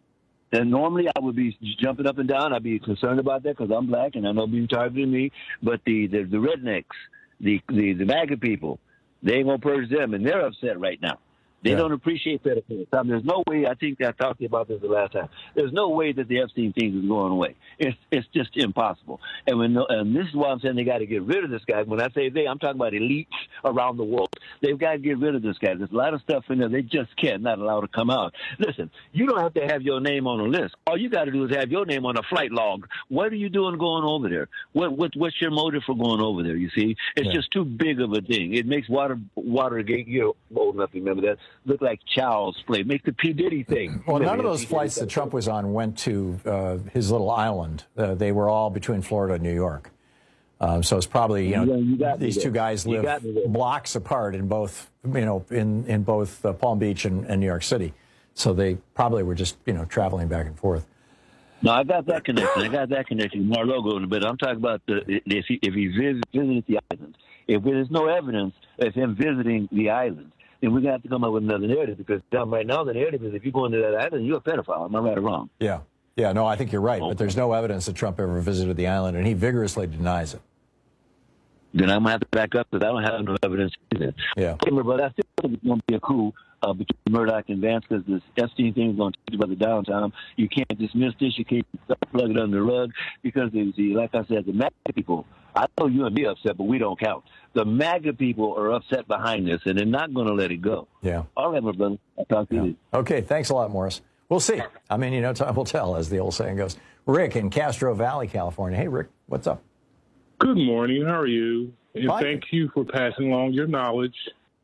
And normally I would be jumping up and down. I'd be concerned about that because I'm black and I know being targeted me. But the, the, the rednecks, the, the, the MAGA people, they ain't going to purge them, and they're upset right now. They Yeah. don't appreciate pedophiles. I mean, there's no way, I think I talked to you about this the last time, there's no way that the Epstein thing is going away. It's it's just impossible. And when and this is why I'm saying they got to get rid of this guy. When I say they, I'm talking about elites around the world. They've got to get rid of this guy. There's a lot of stuff in there they just can't not allow to come out. Listen, you don't have to have your name on a list. All you got to do is have your name on a flight log. What are you doing going over there? What, what what's your motive for going over there? You see, it's Yeah. just too big of a thing. It makes water Watergate. You're old enough to remember that. Look like child's play. Make the P Diddy thing. Well, none of Remember those P. flights Diddy that Trump was on went to uh, his little island. Uh, they were all between Florida and New York. Um, so it's probably, you know, Yeah, you got me these there. two guys You live got me there. blocks apart in both, you know, in, in both uh, Palm Beach and, and New York City. So they probably were just, you know, traveling back and forth. No, I got that connection. I got that connection. Mar-a-Lago in a bit. I'm talking about the, if he if he visit, visited the islands. If there's no evidence of him visiting the islands, then we're going to have to come up with another narrative, because right now the narrative is if you go into that island, you're a pedophile. Am I right or wrong? Yeah. Yeah, no, I think you're right. But there's no evidence that Trump ever visited the island, and he vigorously denies it. Then I'm going to have to back up, because I don't have no evidence either. Yeah. But I still think it's going to be a coup uh, between Murdoch and Vance, because this Epstein thing is going to teach you about the downtown. You can't dismiss this. You can't plug it under the rug, because, the, the, like I said, the MAGA people, I know you and me are upset, but we don't count. The MAGA people are upset behind this, and they're not going to let it go. Yeah. All right, my brother. I'll talk to Yeah. you. Okay, thanks a lot, Morris. We'll see. I mean, you know, time will tell, as the old saying goes. Rick in Castro Valley, California. Hey, Rick, what's up? Good morning. How are you? And Fine. thank you for passing along your knowledge.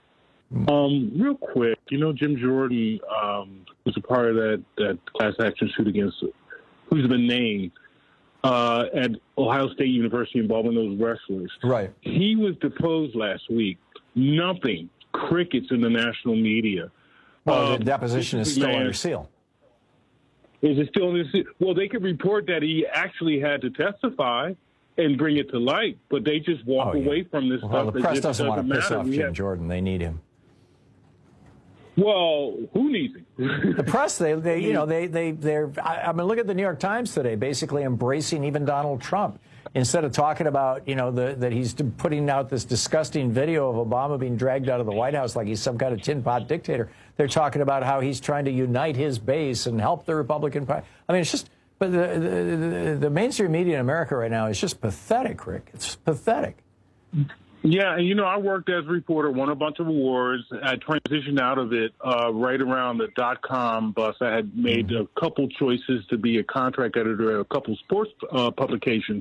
Um, real quick, you know, Jim Jordan um, was a part of that, that class action suit against who's been named uh, at Ohio State University involving those wrestlers. Right. He was deposed last week. Nothing. Crickets in the national media. Well, Um, the deposition is this still man- under seal. Is it still in the Well, they could report that he actually had to testify and bring it to light, but they just walk Oh, yeah. away from this Well, stuff. the as press if it doesn't want to piss matter. off We Jim have- Jordan. They need him. Well, who needs him? The press, they, they you know, they, they, they're, I, I mean, look at the New York Times today, basically embracing even Donald Trump. Instead of talking about, you know, the, that he's putting out this disgusting video of Obama being dragged out of the White House like he's some kind of tin pot dictator, they're talking about how he's trying to unite his base and help the Republican Party. I mean, it's just, but the, the, the, the mainstream media in America right now is just pathetic, Rick. It's pathetic. Yeah, and you know, I worked as a reporter, won a bunch of awards. I transitioned out of it uh, right around the dot-com bust. I had made a couple choices to be a contract editor at a couple sports uh, publications.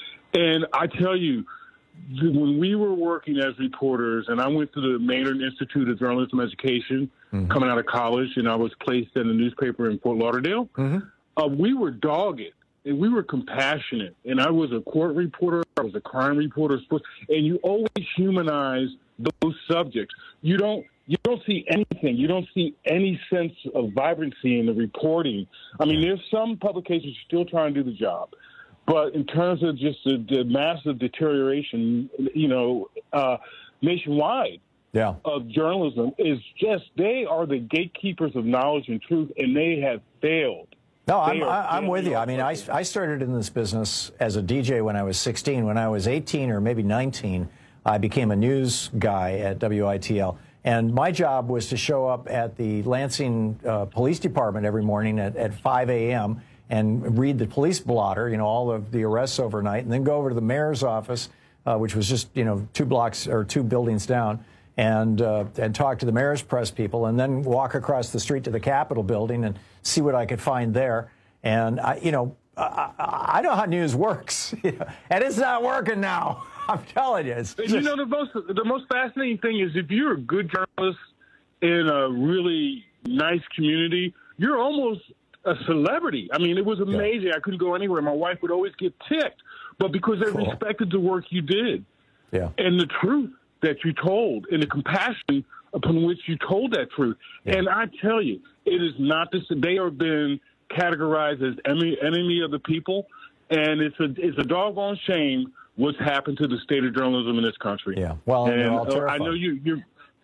And I tell you, when we were working as reporters, and I went to the Maynard Institute of Journalism Education mm-hmm. coming out of college, and I was placed in a newspaper in Fort Lauderdale, mm-hmm. uh, we were dogged. And we were compassionate. And I was a court reporter. I was a crime reporter. And you always humanize those subjects. You don't you don't see anything. You don't see any sense of vibrancy in the reporting. I mean, there's some publications still trying to do the job. But in terms of just the, the massive deterioration, you know, uh, nationwide yeah. of journalism is just, they are the gatekeepers of knowledge and truth, and they have failed. No, I'm, I'm with you. I mean, I, I started in this business as a D J when I was sixteen. When I was eighteen or maybe nineteen, I became a news guy at W I T L. And my job was to show up at the Lansing uh, Police Department every morning at, at five a.m. and read the police blotter, you know, all of the arrests overnight, and then go over to the mayor's office, uh, which was just, you know, two blocks or two buildings down, and uh, and talk to the mayor's press people, and then walk across the street to the Capitol building and see what I could find there. And, I, you know, I, I know how news works, and it's not working now. I'm telling you. It's just... You know, the most, the most fascinating thing is if you're a good journalist in a really nice community, you're almost a celebrity. I mean, it was amazing. Yeah. I couldn't go anywhere. My wife would always get ticked, but because they cool. respected the work you did yeah. and the truth that you told and the compassion upon which you told that truth. Yeah. And I tell you, it is not this. They are been categorized as enemy, enemy of the people, and it's a it's a doggone shame what's happened to the state of journalism in this country. Yeah, well, and they're all terrified. I know you. You,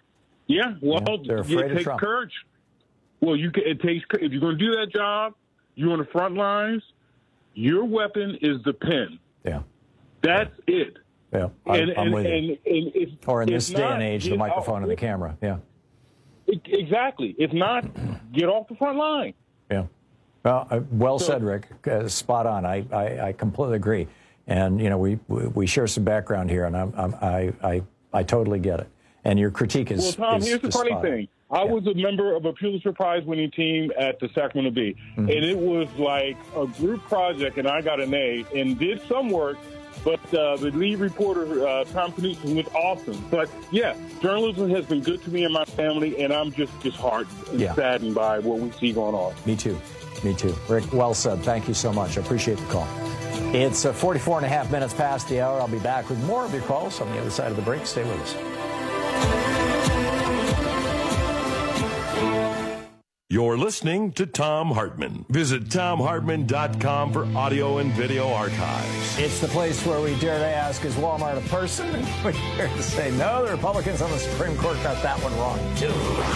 yeah, well, yeah, they're afraid it of takes Trump. courage. Well, you can, it takes if you're going to do that job, you're on the front lines. Your weapon is the pen. Yeah, that's yeah. it. Yeah, I'm, and, I'm and, with and, you. And, and if, or in this if day not, and age, the you know, microphone and the camera. Yeah. Exactly. If not, get off the front line. Yeah. Well, uh, well So- said, Rick. Uh, spot on. I, I, I completely agree. And, you know, we, we, we share some background here, and I'm, I'm, I, I, I totally get it. And your critique is. Well, Tom, is, here's the is funny spot on. thing. I was a member of a Pulitzer Prize winning team at the Sacramento Bee, Mm-hmm. and it was like a group project, and I got an A and did some work, but uh, the lead reporter, uh, Tom Knutson, was awesome. But, yeah, journalism has been good to me and my family, and I'm just disheartened and Yeah. saddened by what we see going on. Me too. Me too. Rick, well said. Thank you so much. I appreciate the call. It's uh, forty-four and a half minutes past the hour. I'll be back with more of your calls on the other side of the break. Stay with us. You're listening to Thom Hartmann. Visit Thom Hartmann dot com for audio and video archives. It's the place where we dare to ask, is Walmart a person? And we dare to say, no, the Republicans on the Supreme Court got that one wrong, too.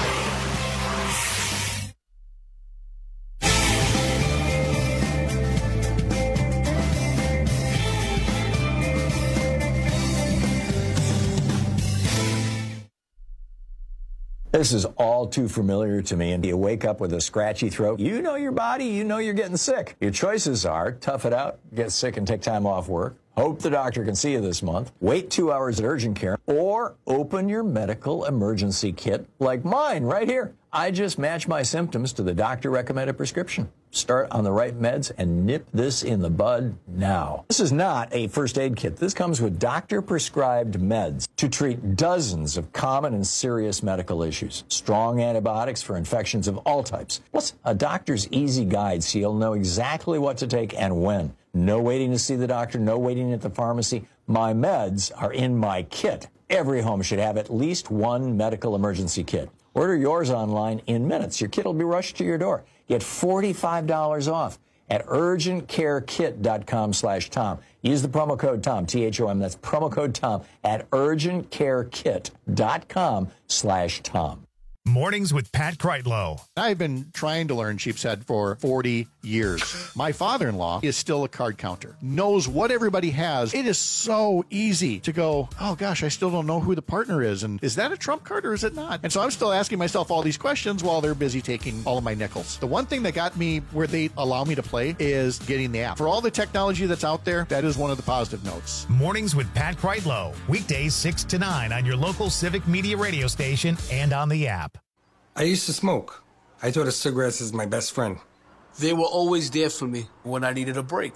This is all too familiar to me. And you wake up with a scratchy throat. You know your body. You know you're getting sick. Your choices are tough it out, get sick and take time off work, hope the doctor can see you this month, wait two hours at urgent care, or open your medical emergency kit like mine right here. I just match my symptoms to the doctor-recommended prescription. Start on the right meds and nip this in the bud now. This is not a first aid kit. This comes with doctor-prescribed meds to treat dozens of common and serious medical issues. Strong antibiotics for infections of all types. Plus, a doctor's easy guide so you'll know exactly what to take and when. No waiting to see the doctor, no waiting at the pharmacy. My meds are in my kit. Every home should have at least one medical emergency kit. Order yours online in minutes. Your kit will be rushed to your door. Get forty-five dollars off at urgent care kit dot com slash Tom. Use the promo code Tom, T H O M. That's promo code Tom at urgent care kit dot com slash Tom. Mornings with Pat Kreitlow. I've been trying to learn Sheepshead for forty years. My father-in-law is still a card counter, knows what everybody has. It is so easy to go, oh gosh, I still don't know who the partner is. And is that a trump card or is it not? And so I'm still asking myself all these questions while they're busy taking all of my nickels. The one thing that got me where they allow me to play is getting the app. For all the technology that's out there, that is one of the positive notes. Mornings with Pat Kreitlow. Weekdays six to nine on your local Civic Media radio station and on the app. I used to smoke. I thought of cigarettes as my best friend. They were always there for me when I needed a break.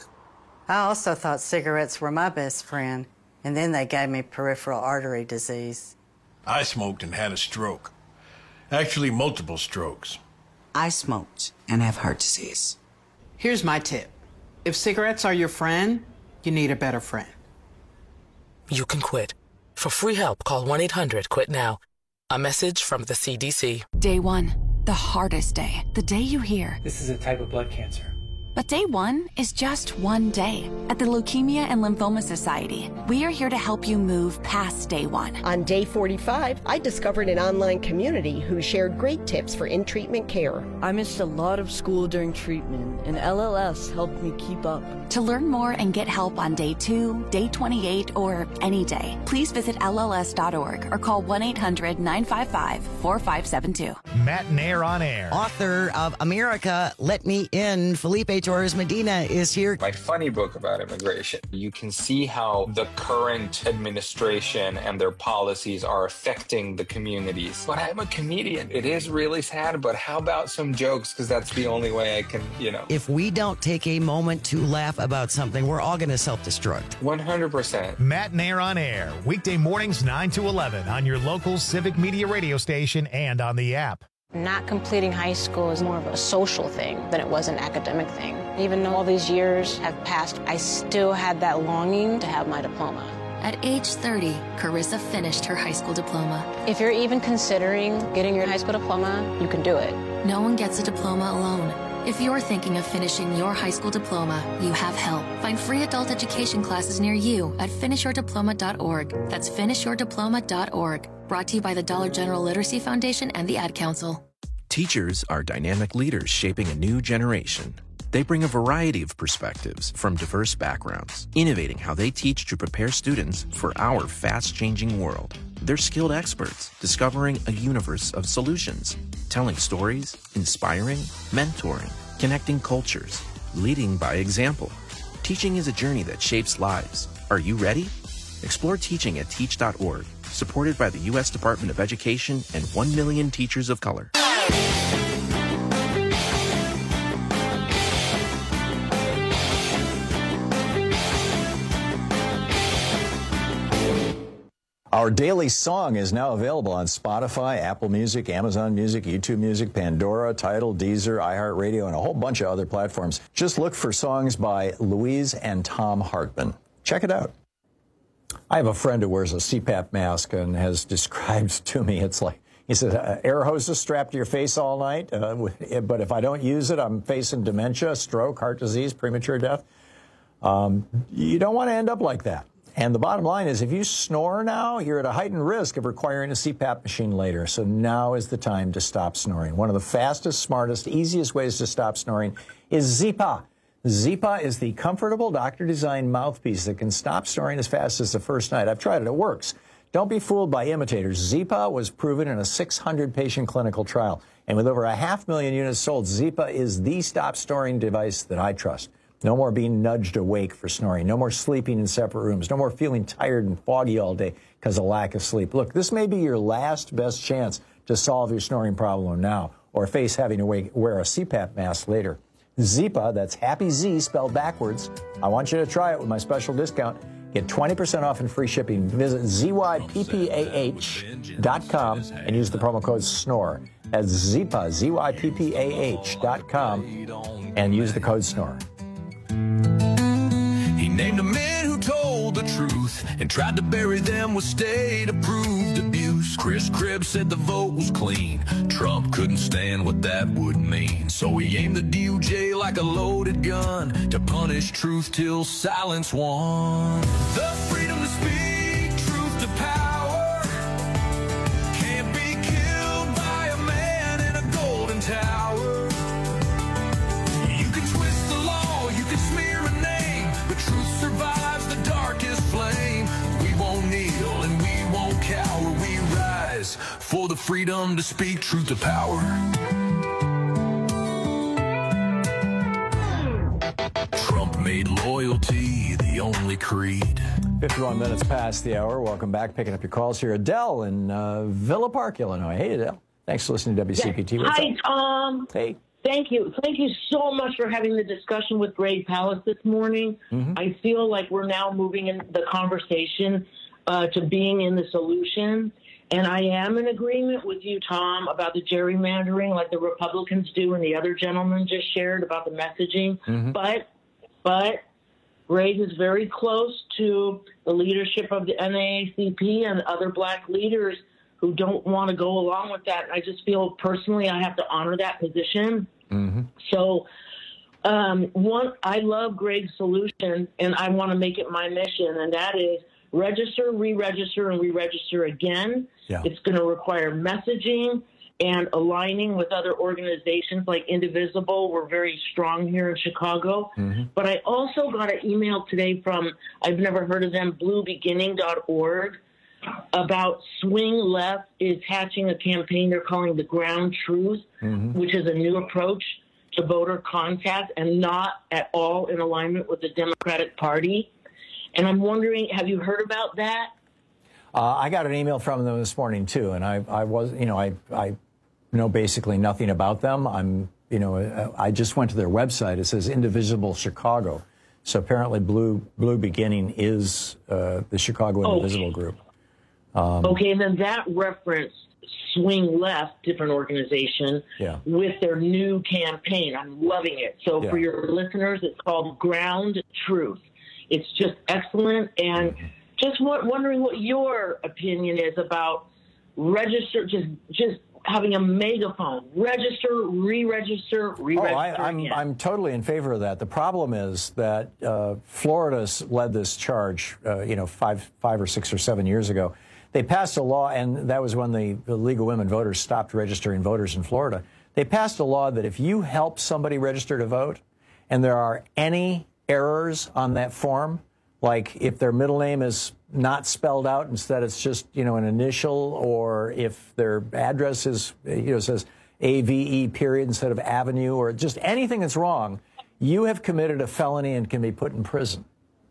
I also thought cigarettes were my best friend, and then they gave me peripheral artery disease. I smoked and had a stroke. Actually, multiple strokes. I smoked and have heart disease. Here's my tip. If cigarettes are your friend, you need a better friend. You can quit. For free help, call one eight hundred quit now. A message from the C D C. Day one, the hardest day. The day you hear. This is a type of blood cancer. But day one is just one day. At the Leukemia and Lymphoma Society, we are here to help you move past day one. On day forty-five, I discovered an online community who shared great tips for in-treatment care. I missed a lot of school during treatment, and L L S helped me keep up. To learn more and get help on day two, day twenty-eight, or any day, please visit L L S dot org or call one eight hundred nine five five four five seven two. Matt Nair on air. Author of America, Let Me In, Felipe Torres Medina is here. My funny book about immigration. You can see how the current administration and their policies are affecting the communities. But I'm a comedian. It is really sad, but how about some jokes? Because that's the only way I can, you know. If we don't take a moment to laugh about something, we're all going to self-destruct. one hundred percent. Matt Nair on air. Weekday mornings nine to eleven on your local Civic Media radio station and on the app. Not completing high school is more of a social thing than it was an academic thing. Even though all these years have passed, I still had that longing to have my diploma. At age thirty, Carissa finished her high school diploma. If you're even considering getting your high school diploma, you can do it. No one gets a diploma alone. If you're thinking of finishing your high school diploma, you have help. Find free adult education classes near you at finish your diploma dot org. That's finish your diploma dot org. Brought to you by the Dollar General Literacy Foundation and the Ad Council. Teachers are dynamic leaders shaping a new generation. They bring a variety of perspectives from diverse backgrounds, innovating how they teach to prepare students for our fast-changing world. They're skilled experts discovering a universe of solutions, telling stories, inspiring, mentoring, connecting cultures, leading by example. Teaching is a journey that shapes lives. Are you ready? Explore teaching at teach dot org, supported by the U S Department of Education and one million teachers of color. Our daily song is now available on Spotify, Apple Music, Amazon Music, YouTube Music, Pandora, Tidal, Deezer, iHeartRadio, and a whole bunch of other platforms. Just look for songs by Louise and Tom Hartman. Check it out. I have a friend who wears a C PAP mask and has described to me, it's like, he said, uh, air hoses strapped to your face all night, uh, but if I don't use it, I'm facing dementia, stroke, heart disease, premature death. Um, you don't want to end up like that. And the bottom line is, if you snore now, you're at a heightened risk of requiring a C PAP machine later. So now is the time to stop snoring. One of the fastest, smartest, easiest ways to stop snoring is Zyppah. Zyppah is the comfortable doctor-designed mouthpiece that can stop snoring as fast as the first night. I've tried it. It works. Don't be fooled by imitators. Zyppah was proven in a six hundred patient clinical trial. And with over a half million units sold, Zyppah is the stop snoring device that I trust. No more being nudged awake for snoring. No more sleeping in separate rooms. No more feeling tired and foggy all day because of lack of sleep. Look, this may be your last best chance to solve your snoring problem now or face having to wear a C PAP mask later. Zyppah, that's Happy Z spelled backwards. I want you to try it with my special discount. Get twenty percent off and free shipping. Visit Z Y P P A H dot com and use the promo code SNORE. That's Zyppah, Z Y P P A H dot com, and use the code SNORE. He named the men who told the truth and tried to bury them with state-approved abuse. Chris Cribb said the vote was clean. Trump couldn't stand what that would mean. So he aimed the D O J like a loaded gun to punish truth till silence won. The freedom to speak, truth to power, can't be killed by a man in a golden tower. You can twist the law, you can smear a name, but truth survives the darkest flame. We won't kneel and we won't cower. We rise for the freedom to speak truth to power. Trump made loyalty the only creed. fifty-one minutes past the hour. Welcome back. Picking up your calls here. Adele in uh, Villa Park, Illinois. Hey, Adele. Thanks for listening to W C P T. What's Hi, up? Tom. Hey. Thank you. Thank you so much for having the discussion with Greg Palast this morning. Mm-hmm. I feel like we're now moving in the conversation uh, to being in the solution. And I am in agreement with you, Tom, about the gerrymandering like the Republicans do and the other gentleman just shared about the messaging. Mm-hmm. But, but Greg is very close to the leadership of the N double A C P and other black leaders who don't want to go along with that. I just feel personally I have to honor that position. Mm-hmm. So um, one, I love Greg's solution, and I want to make it my mission, and that is register, re-register, and re-register again. Yeah. It's going to require messaging and aligning with other organizations like Indivisible. We're very strong here in Chicago. Mm-hmm. But I also got an email today from, I've never heard of them, blue beginning dot org, about Swing Left is hatching a campaign they're calling the Ground Truth, Mm-hmm. which is a new approach to voter contact and not at all in alignment with the Democratic Party. And I'm wondering, have you heard about that? Uh, I got an email from them this morning, too, and I, I was, you know, I, I know basically nothing about them. I'm, you know, I just went to their website. It says Indivisible Chicago. So apparently Blue Blue Beginning is uh, the Chicago Oh. Indivisible group. Um, Okay, and then that referenced Swing Left, different organization, Yeah. with their new campaign. I'm loving it. So Yeah. for your listeners, it's called Ground Truth. It's just excellent. And Mm-hmm. just w- wondering what your opinion is about register, just just having a megaphone, register, re-register, Oh, re-register I, I'm, again. I'm totally in favor of that. The problem is that uh, Florida's led this charge, uh, you know, five, five or six or seven years ago. They passed a law, and that was when the, the League of Women Voters stopped registering voters in Florida. They passed a law that if you help somebody register to vote and there are any errors on that form, like if their middle name is not spelled out, instead it's just, you know, an initial, or if their address is, you know, says A V E period instead of avenue, or just anything that's wrong, you have committed a felony and can be put in prison.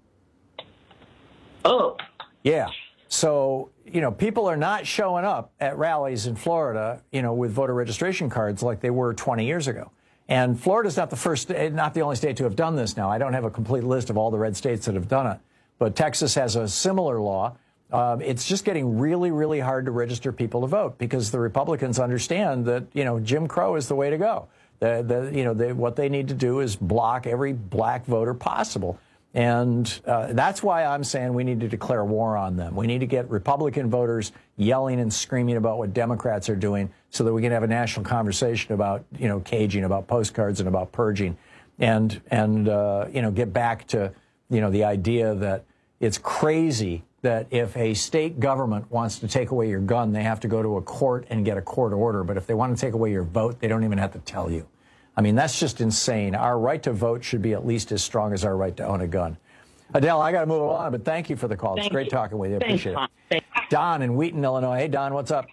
Oh. Yeah. So, you know, people are not showing up at rallies in Florida, you know, with voter registration cards like they were twenty years ago. And Florida's not the first, not the only state to have done this now. I don't have a complete list of all the red states that have done it. But Texas has a similar law. Um, it's just getting really, really hard to register people to vote because the Republicans understand that, you know, Jim Crow is the way to go. The, the, you know, they, what they need to do is block every black voter possible. And uh, that's why I'm saying we need to declare war on them. We need to get Republican voters yelling and screaming about what Democrats are doing so that we can have a national conversation about, you know, caging, about postcards and about purging, and, and uh, you know, get back to, you know, the idea that it's crazy that if a state government wants to take away your gun, they have to go to a court and get a court order. But if they want to take away your vote, they don't even have to tell you. I mean, that's just insane. Our right to vote should be at least as strong as our right to own a gun. Adele, I got to move along, but thank you for the call. Thank it's great you. talking with you. I appreciate Thanks, it. Don in Wheaton, Illinois. Hey, Don, what's up?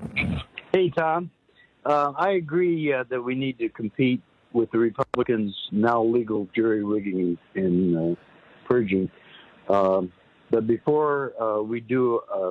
Hey, Tom. Uh, I agree uh, that we need to compete with the Republicans' now legal jury rigging and uh, purging. Um, but before uh, we do, uh,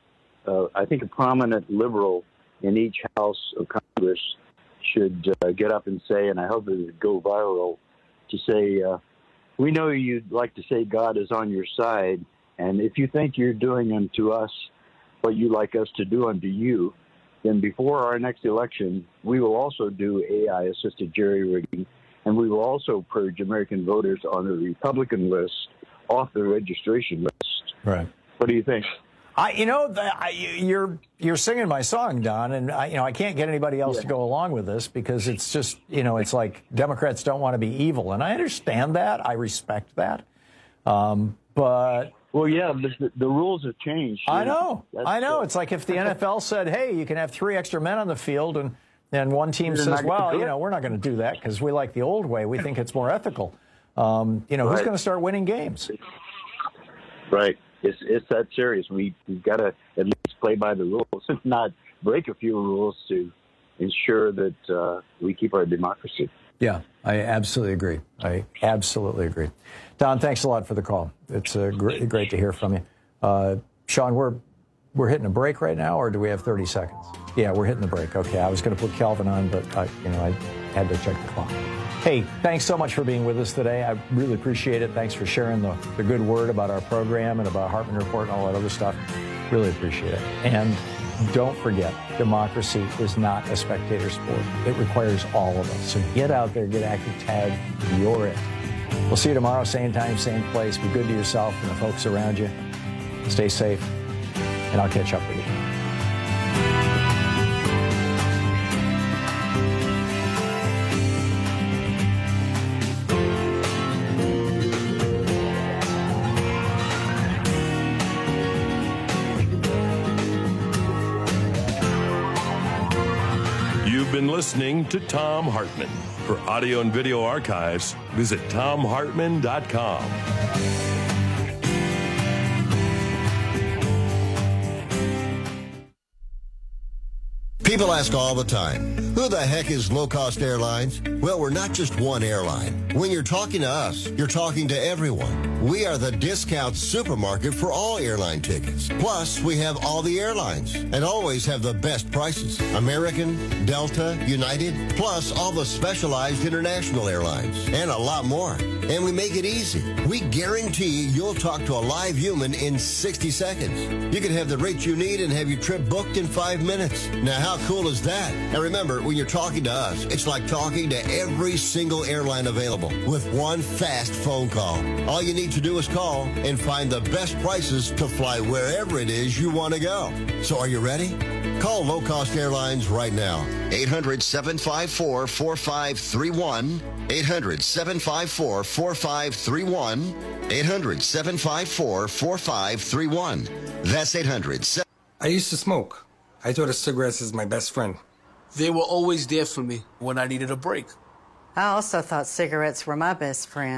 uh, I think a prominent liberal in each house of Congress should uh, get up and say, and I hope it would go viral, to say, uh, we know you'd like to say God is on your side, and if you think you're doing unto us what you like us to do unto you, then before our next election, we will also do A I-assisted jury rigging, and we will also purge American voters on the Republican list off the registration list. Right. What do you think? I, you know, the, I, you're you're singing my song, Don, and I, you know I can't get anybody else yeah. to go along with this because it's just, you know, it's like Democrats don't want to be evil, and I understand that, I respect that, um, but well, yeah, the, the rules have changed. I know, know. I know. It's like if the N F L said, "Hey, you can have three extra men on the field," and and one team You're says, "Well, you know, we're not going to do that because we like the old way. We think it's more ethical." Um, you know, right. who's going to start winning games? Right. It's, it's that serious. We, we've got to at least play by the rules, if not break a few rules to ensure that uh, we keep our democracy. Yeah, I absolutely agree. I absolutely agree. Don, thanks a lot for the call. It's uh, great, great to hear from you. Uh, Sean, we're we're hitting a break right now, or do we have thirty seconds? Yeah, we're hitting the break. Okay, I was going to put Calvin on, but I, you know, I had to check the clock. Hey, thanks so much for being with us today. I really appreciate it. Thanks for sharing the, the good word about our program and about Hartman Report and all that other stuff. Really appreciate it. And don't forget, democracy is not a spectator sport. It requires all of us. So get out there, get active, tag, you're it. We'll see you tomorrow, same time, same place. Be good to yourself and the folks around you. Stay safe, and I'll catch up with you. Been listening to Thom Hartmann. For audio and video archives, visit Thom Hartmann dot com. People ask all the time, who the heck is Low Cost Airlines? Well, we're not just one airline. When you're talking to us, you're talking to everyone. We are the discount supermarket for all airline tickets. Plus, we have all the airlines and always have the best prices. American, Delta, United, plus all the specialized international airlines and a lot more. And we make it easy. We guarantee you'll talk to a live human in sixty seconds. You can have the rate you need and have your trip booked in five minutes. Now, how cool is that? And remember, when you're talking to us, it's like talking to every single airline available with one fast phone call. All you need to do is call and find the best prices to fly wherever it is you want to go. So are you ready? Call Low Cost Airlines right now. eight hundred, seven five four, four five three one. eight hundred, seven five four, four five three one. eight hundred, seven five four, four five three one. That's eight hundred. I used to smoke. I thought of cigarettes as my best friend. They were always there for me when I needed a break. I also thought cigarettes were my best friend.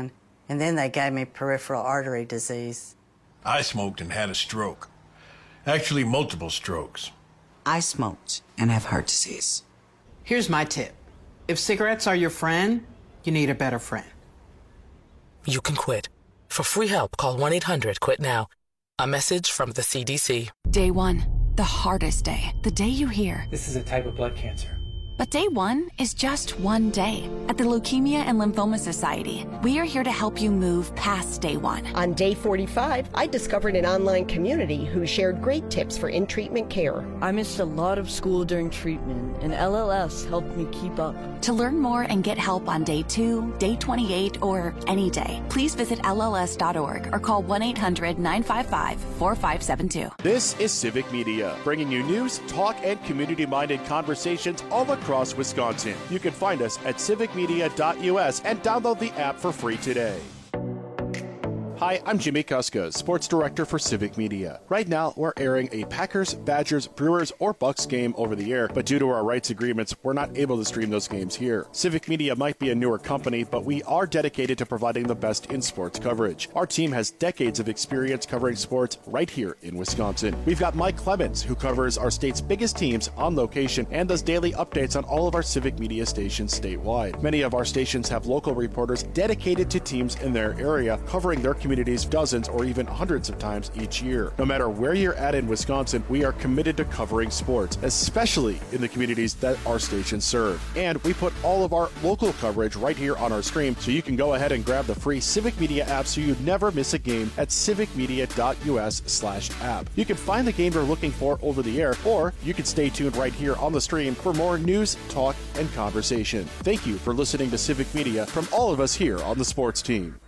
And then they gave me peripheral artery disease. I smoked and had a stroke. Actually, multiple strokes. I smoked and have heart disease. Here's my tip. If cigarettes are your friend, you need a better friend. You can quit. For free help, call one eight hundred quit now. A message from the C D C. Day one, the hardest day. The day you hear, this is a type of blood cancer. But day one is just one day. At the Leukemia and Lymphoma Society, we are here to help you move past day one. On day forty-five, I discovered an online community who shared great tips for in-treatment care. I missed a lot of school during treatment, and L L S helped me keep up. To learn more and get help on day two, day twenty-eight, or any day, please visit L L S dot org or call one eight hundred nine five five four five seven two. This is Civic Media, bringing you news, talk, and community-minded conversations all across across Wisconsin. You can find us at civic media dot U S and download the app for free today. Hi, I'm Jimmy Kuska, Sports Director for Civic Media. Right now, we're airing a Packers, Badgers, Brewers, or Bucks game over the air, but due to our rights agreements, we're not able to stream those games here. Civic Media might be a newer company, but we are dedicated to providing the best in sports coverage. Our team has decades of experience covering sports right here in Wisconsin. We've got Mike Clemens, who covers our state's biggest teams on location and does daily updates on all of our Civic Media stations statewide. Many of our stations have local reporters dedicated to teams in their area, covering their communities dozens or even hundreds of times each year. No matter where you're at in Wisconsin, we are committed to covering sports, especially in the communities that our stations serve. And we put all of our local coverage right here on our stream, so you can go ahead and grab the free Civic Media app so you never miss a game at civic media dot U S slash app. You can find the game you're looking for over the air, or you can stay tuned right here on the stream for more news, talk, and conversation. Thank you for listening to Civic Media from all of us here on the sports team.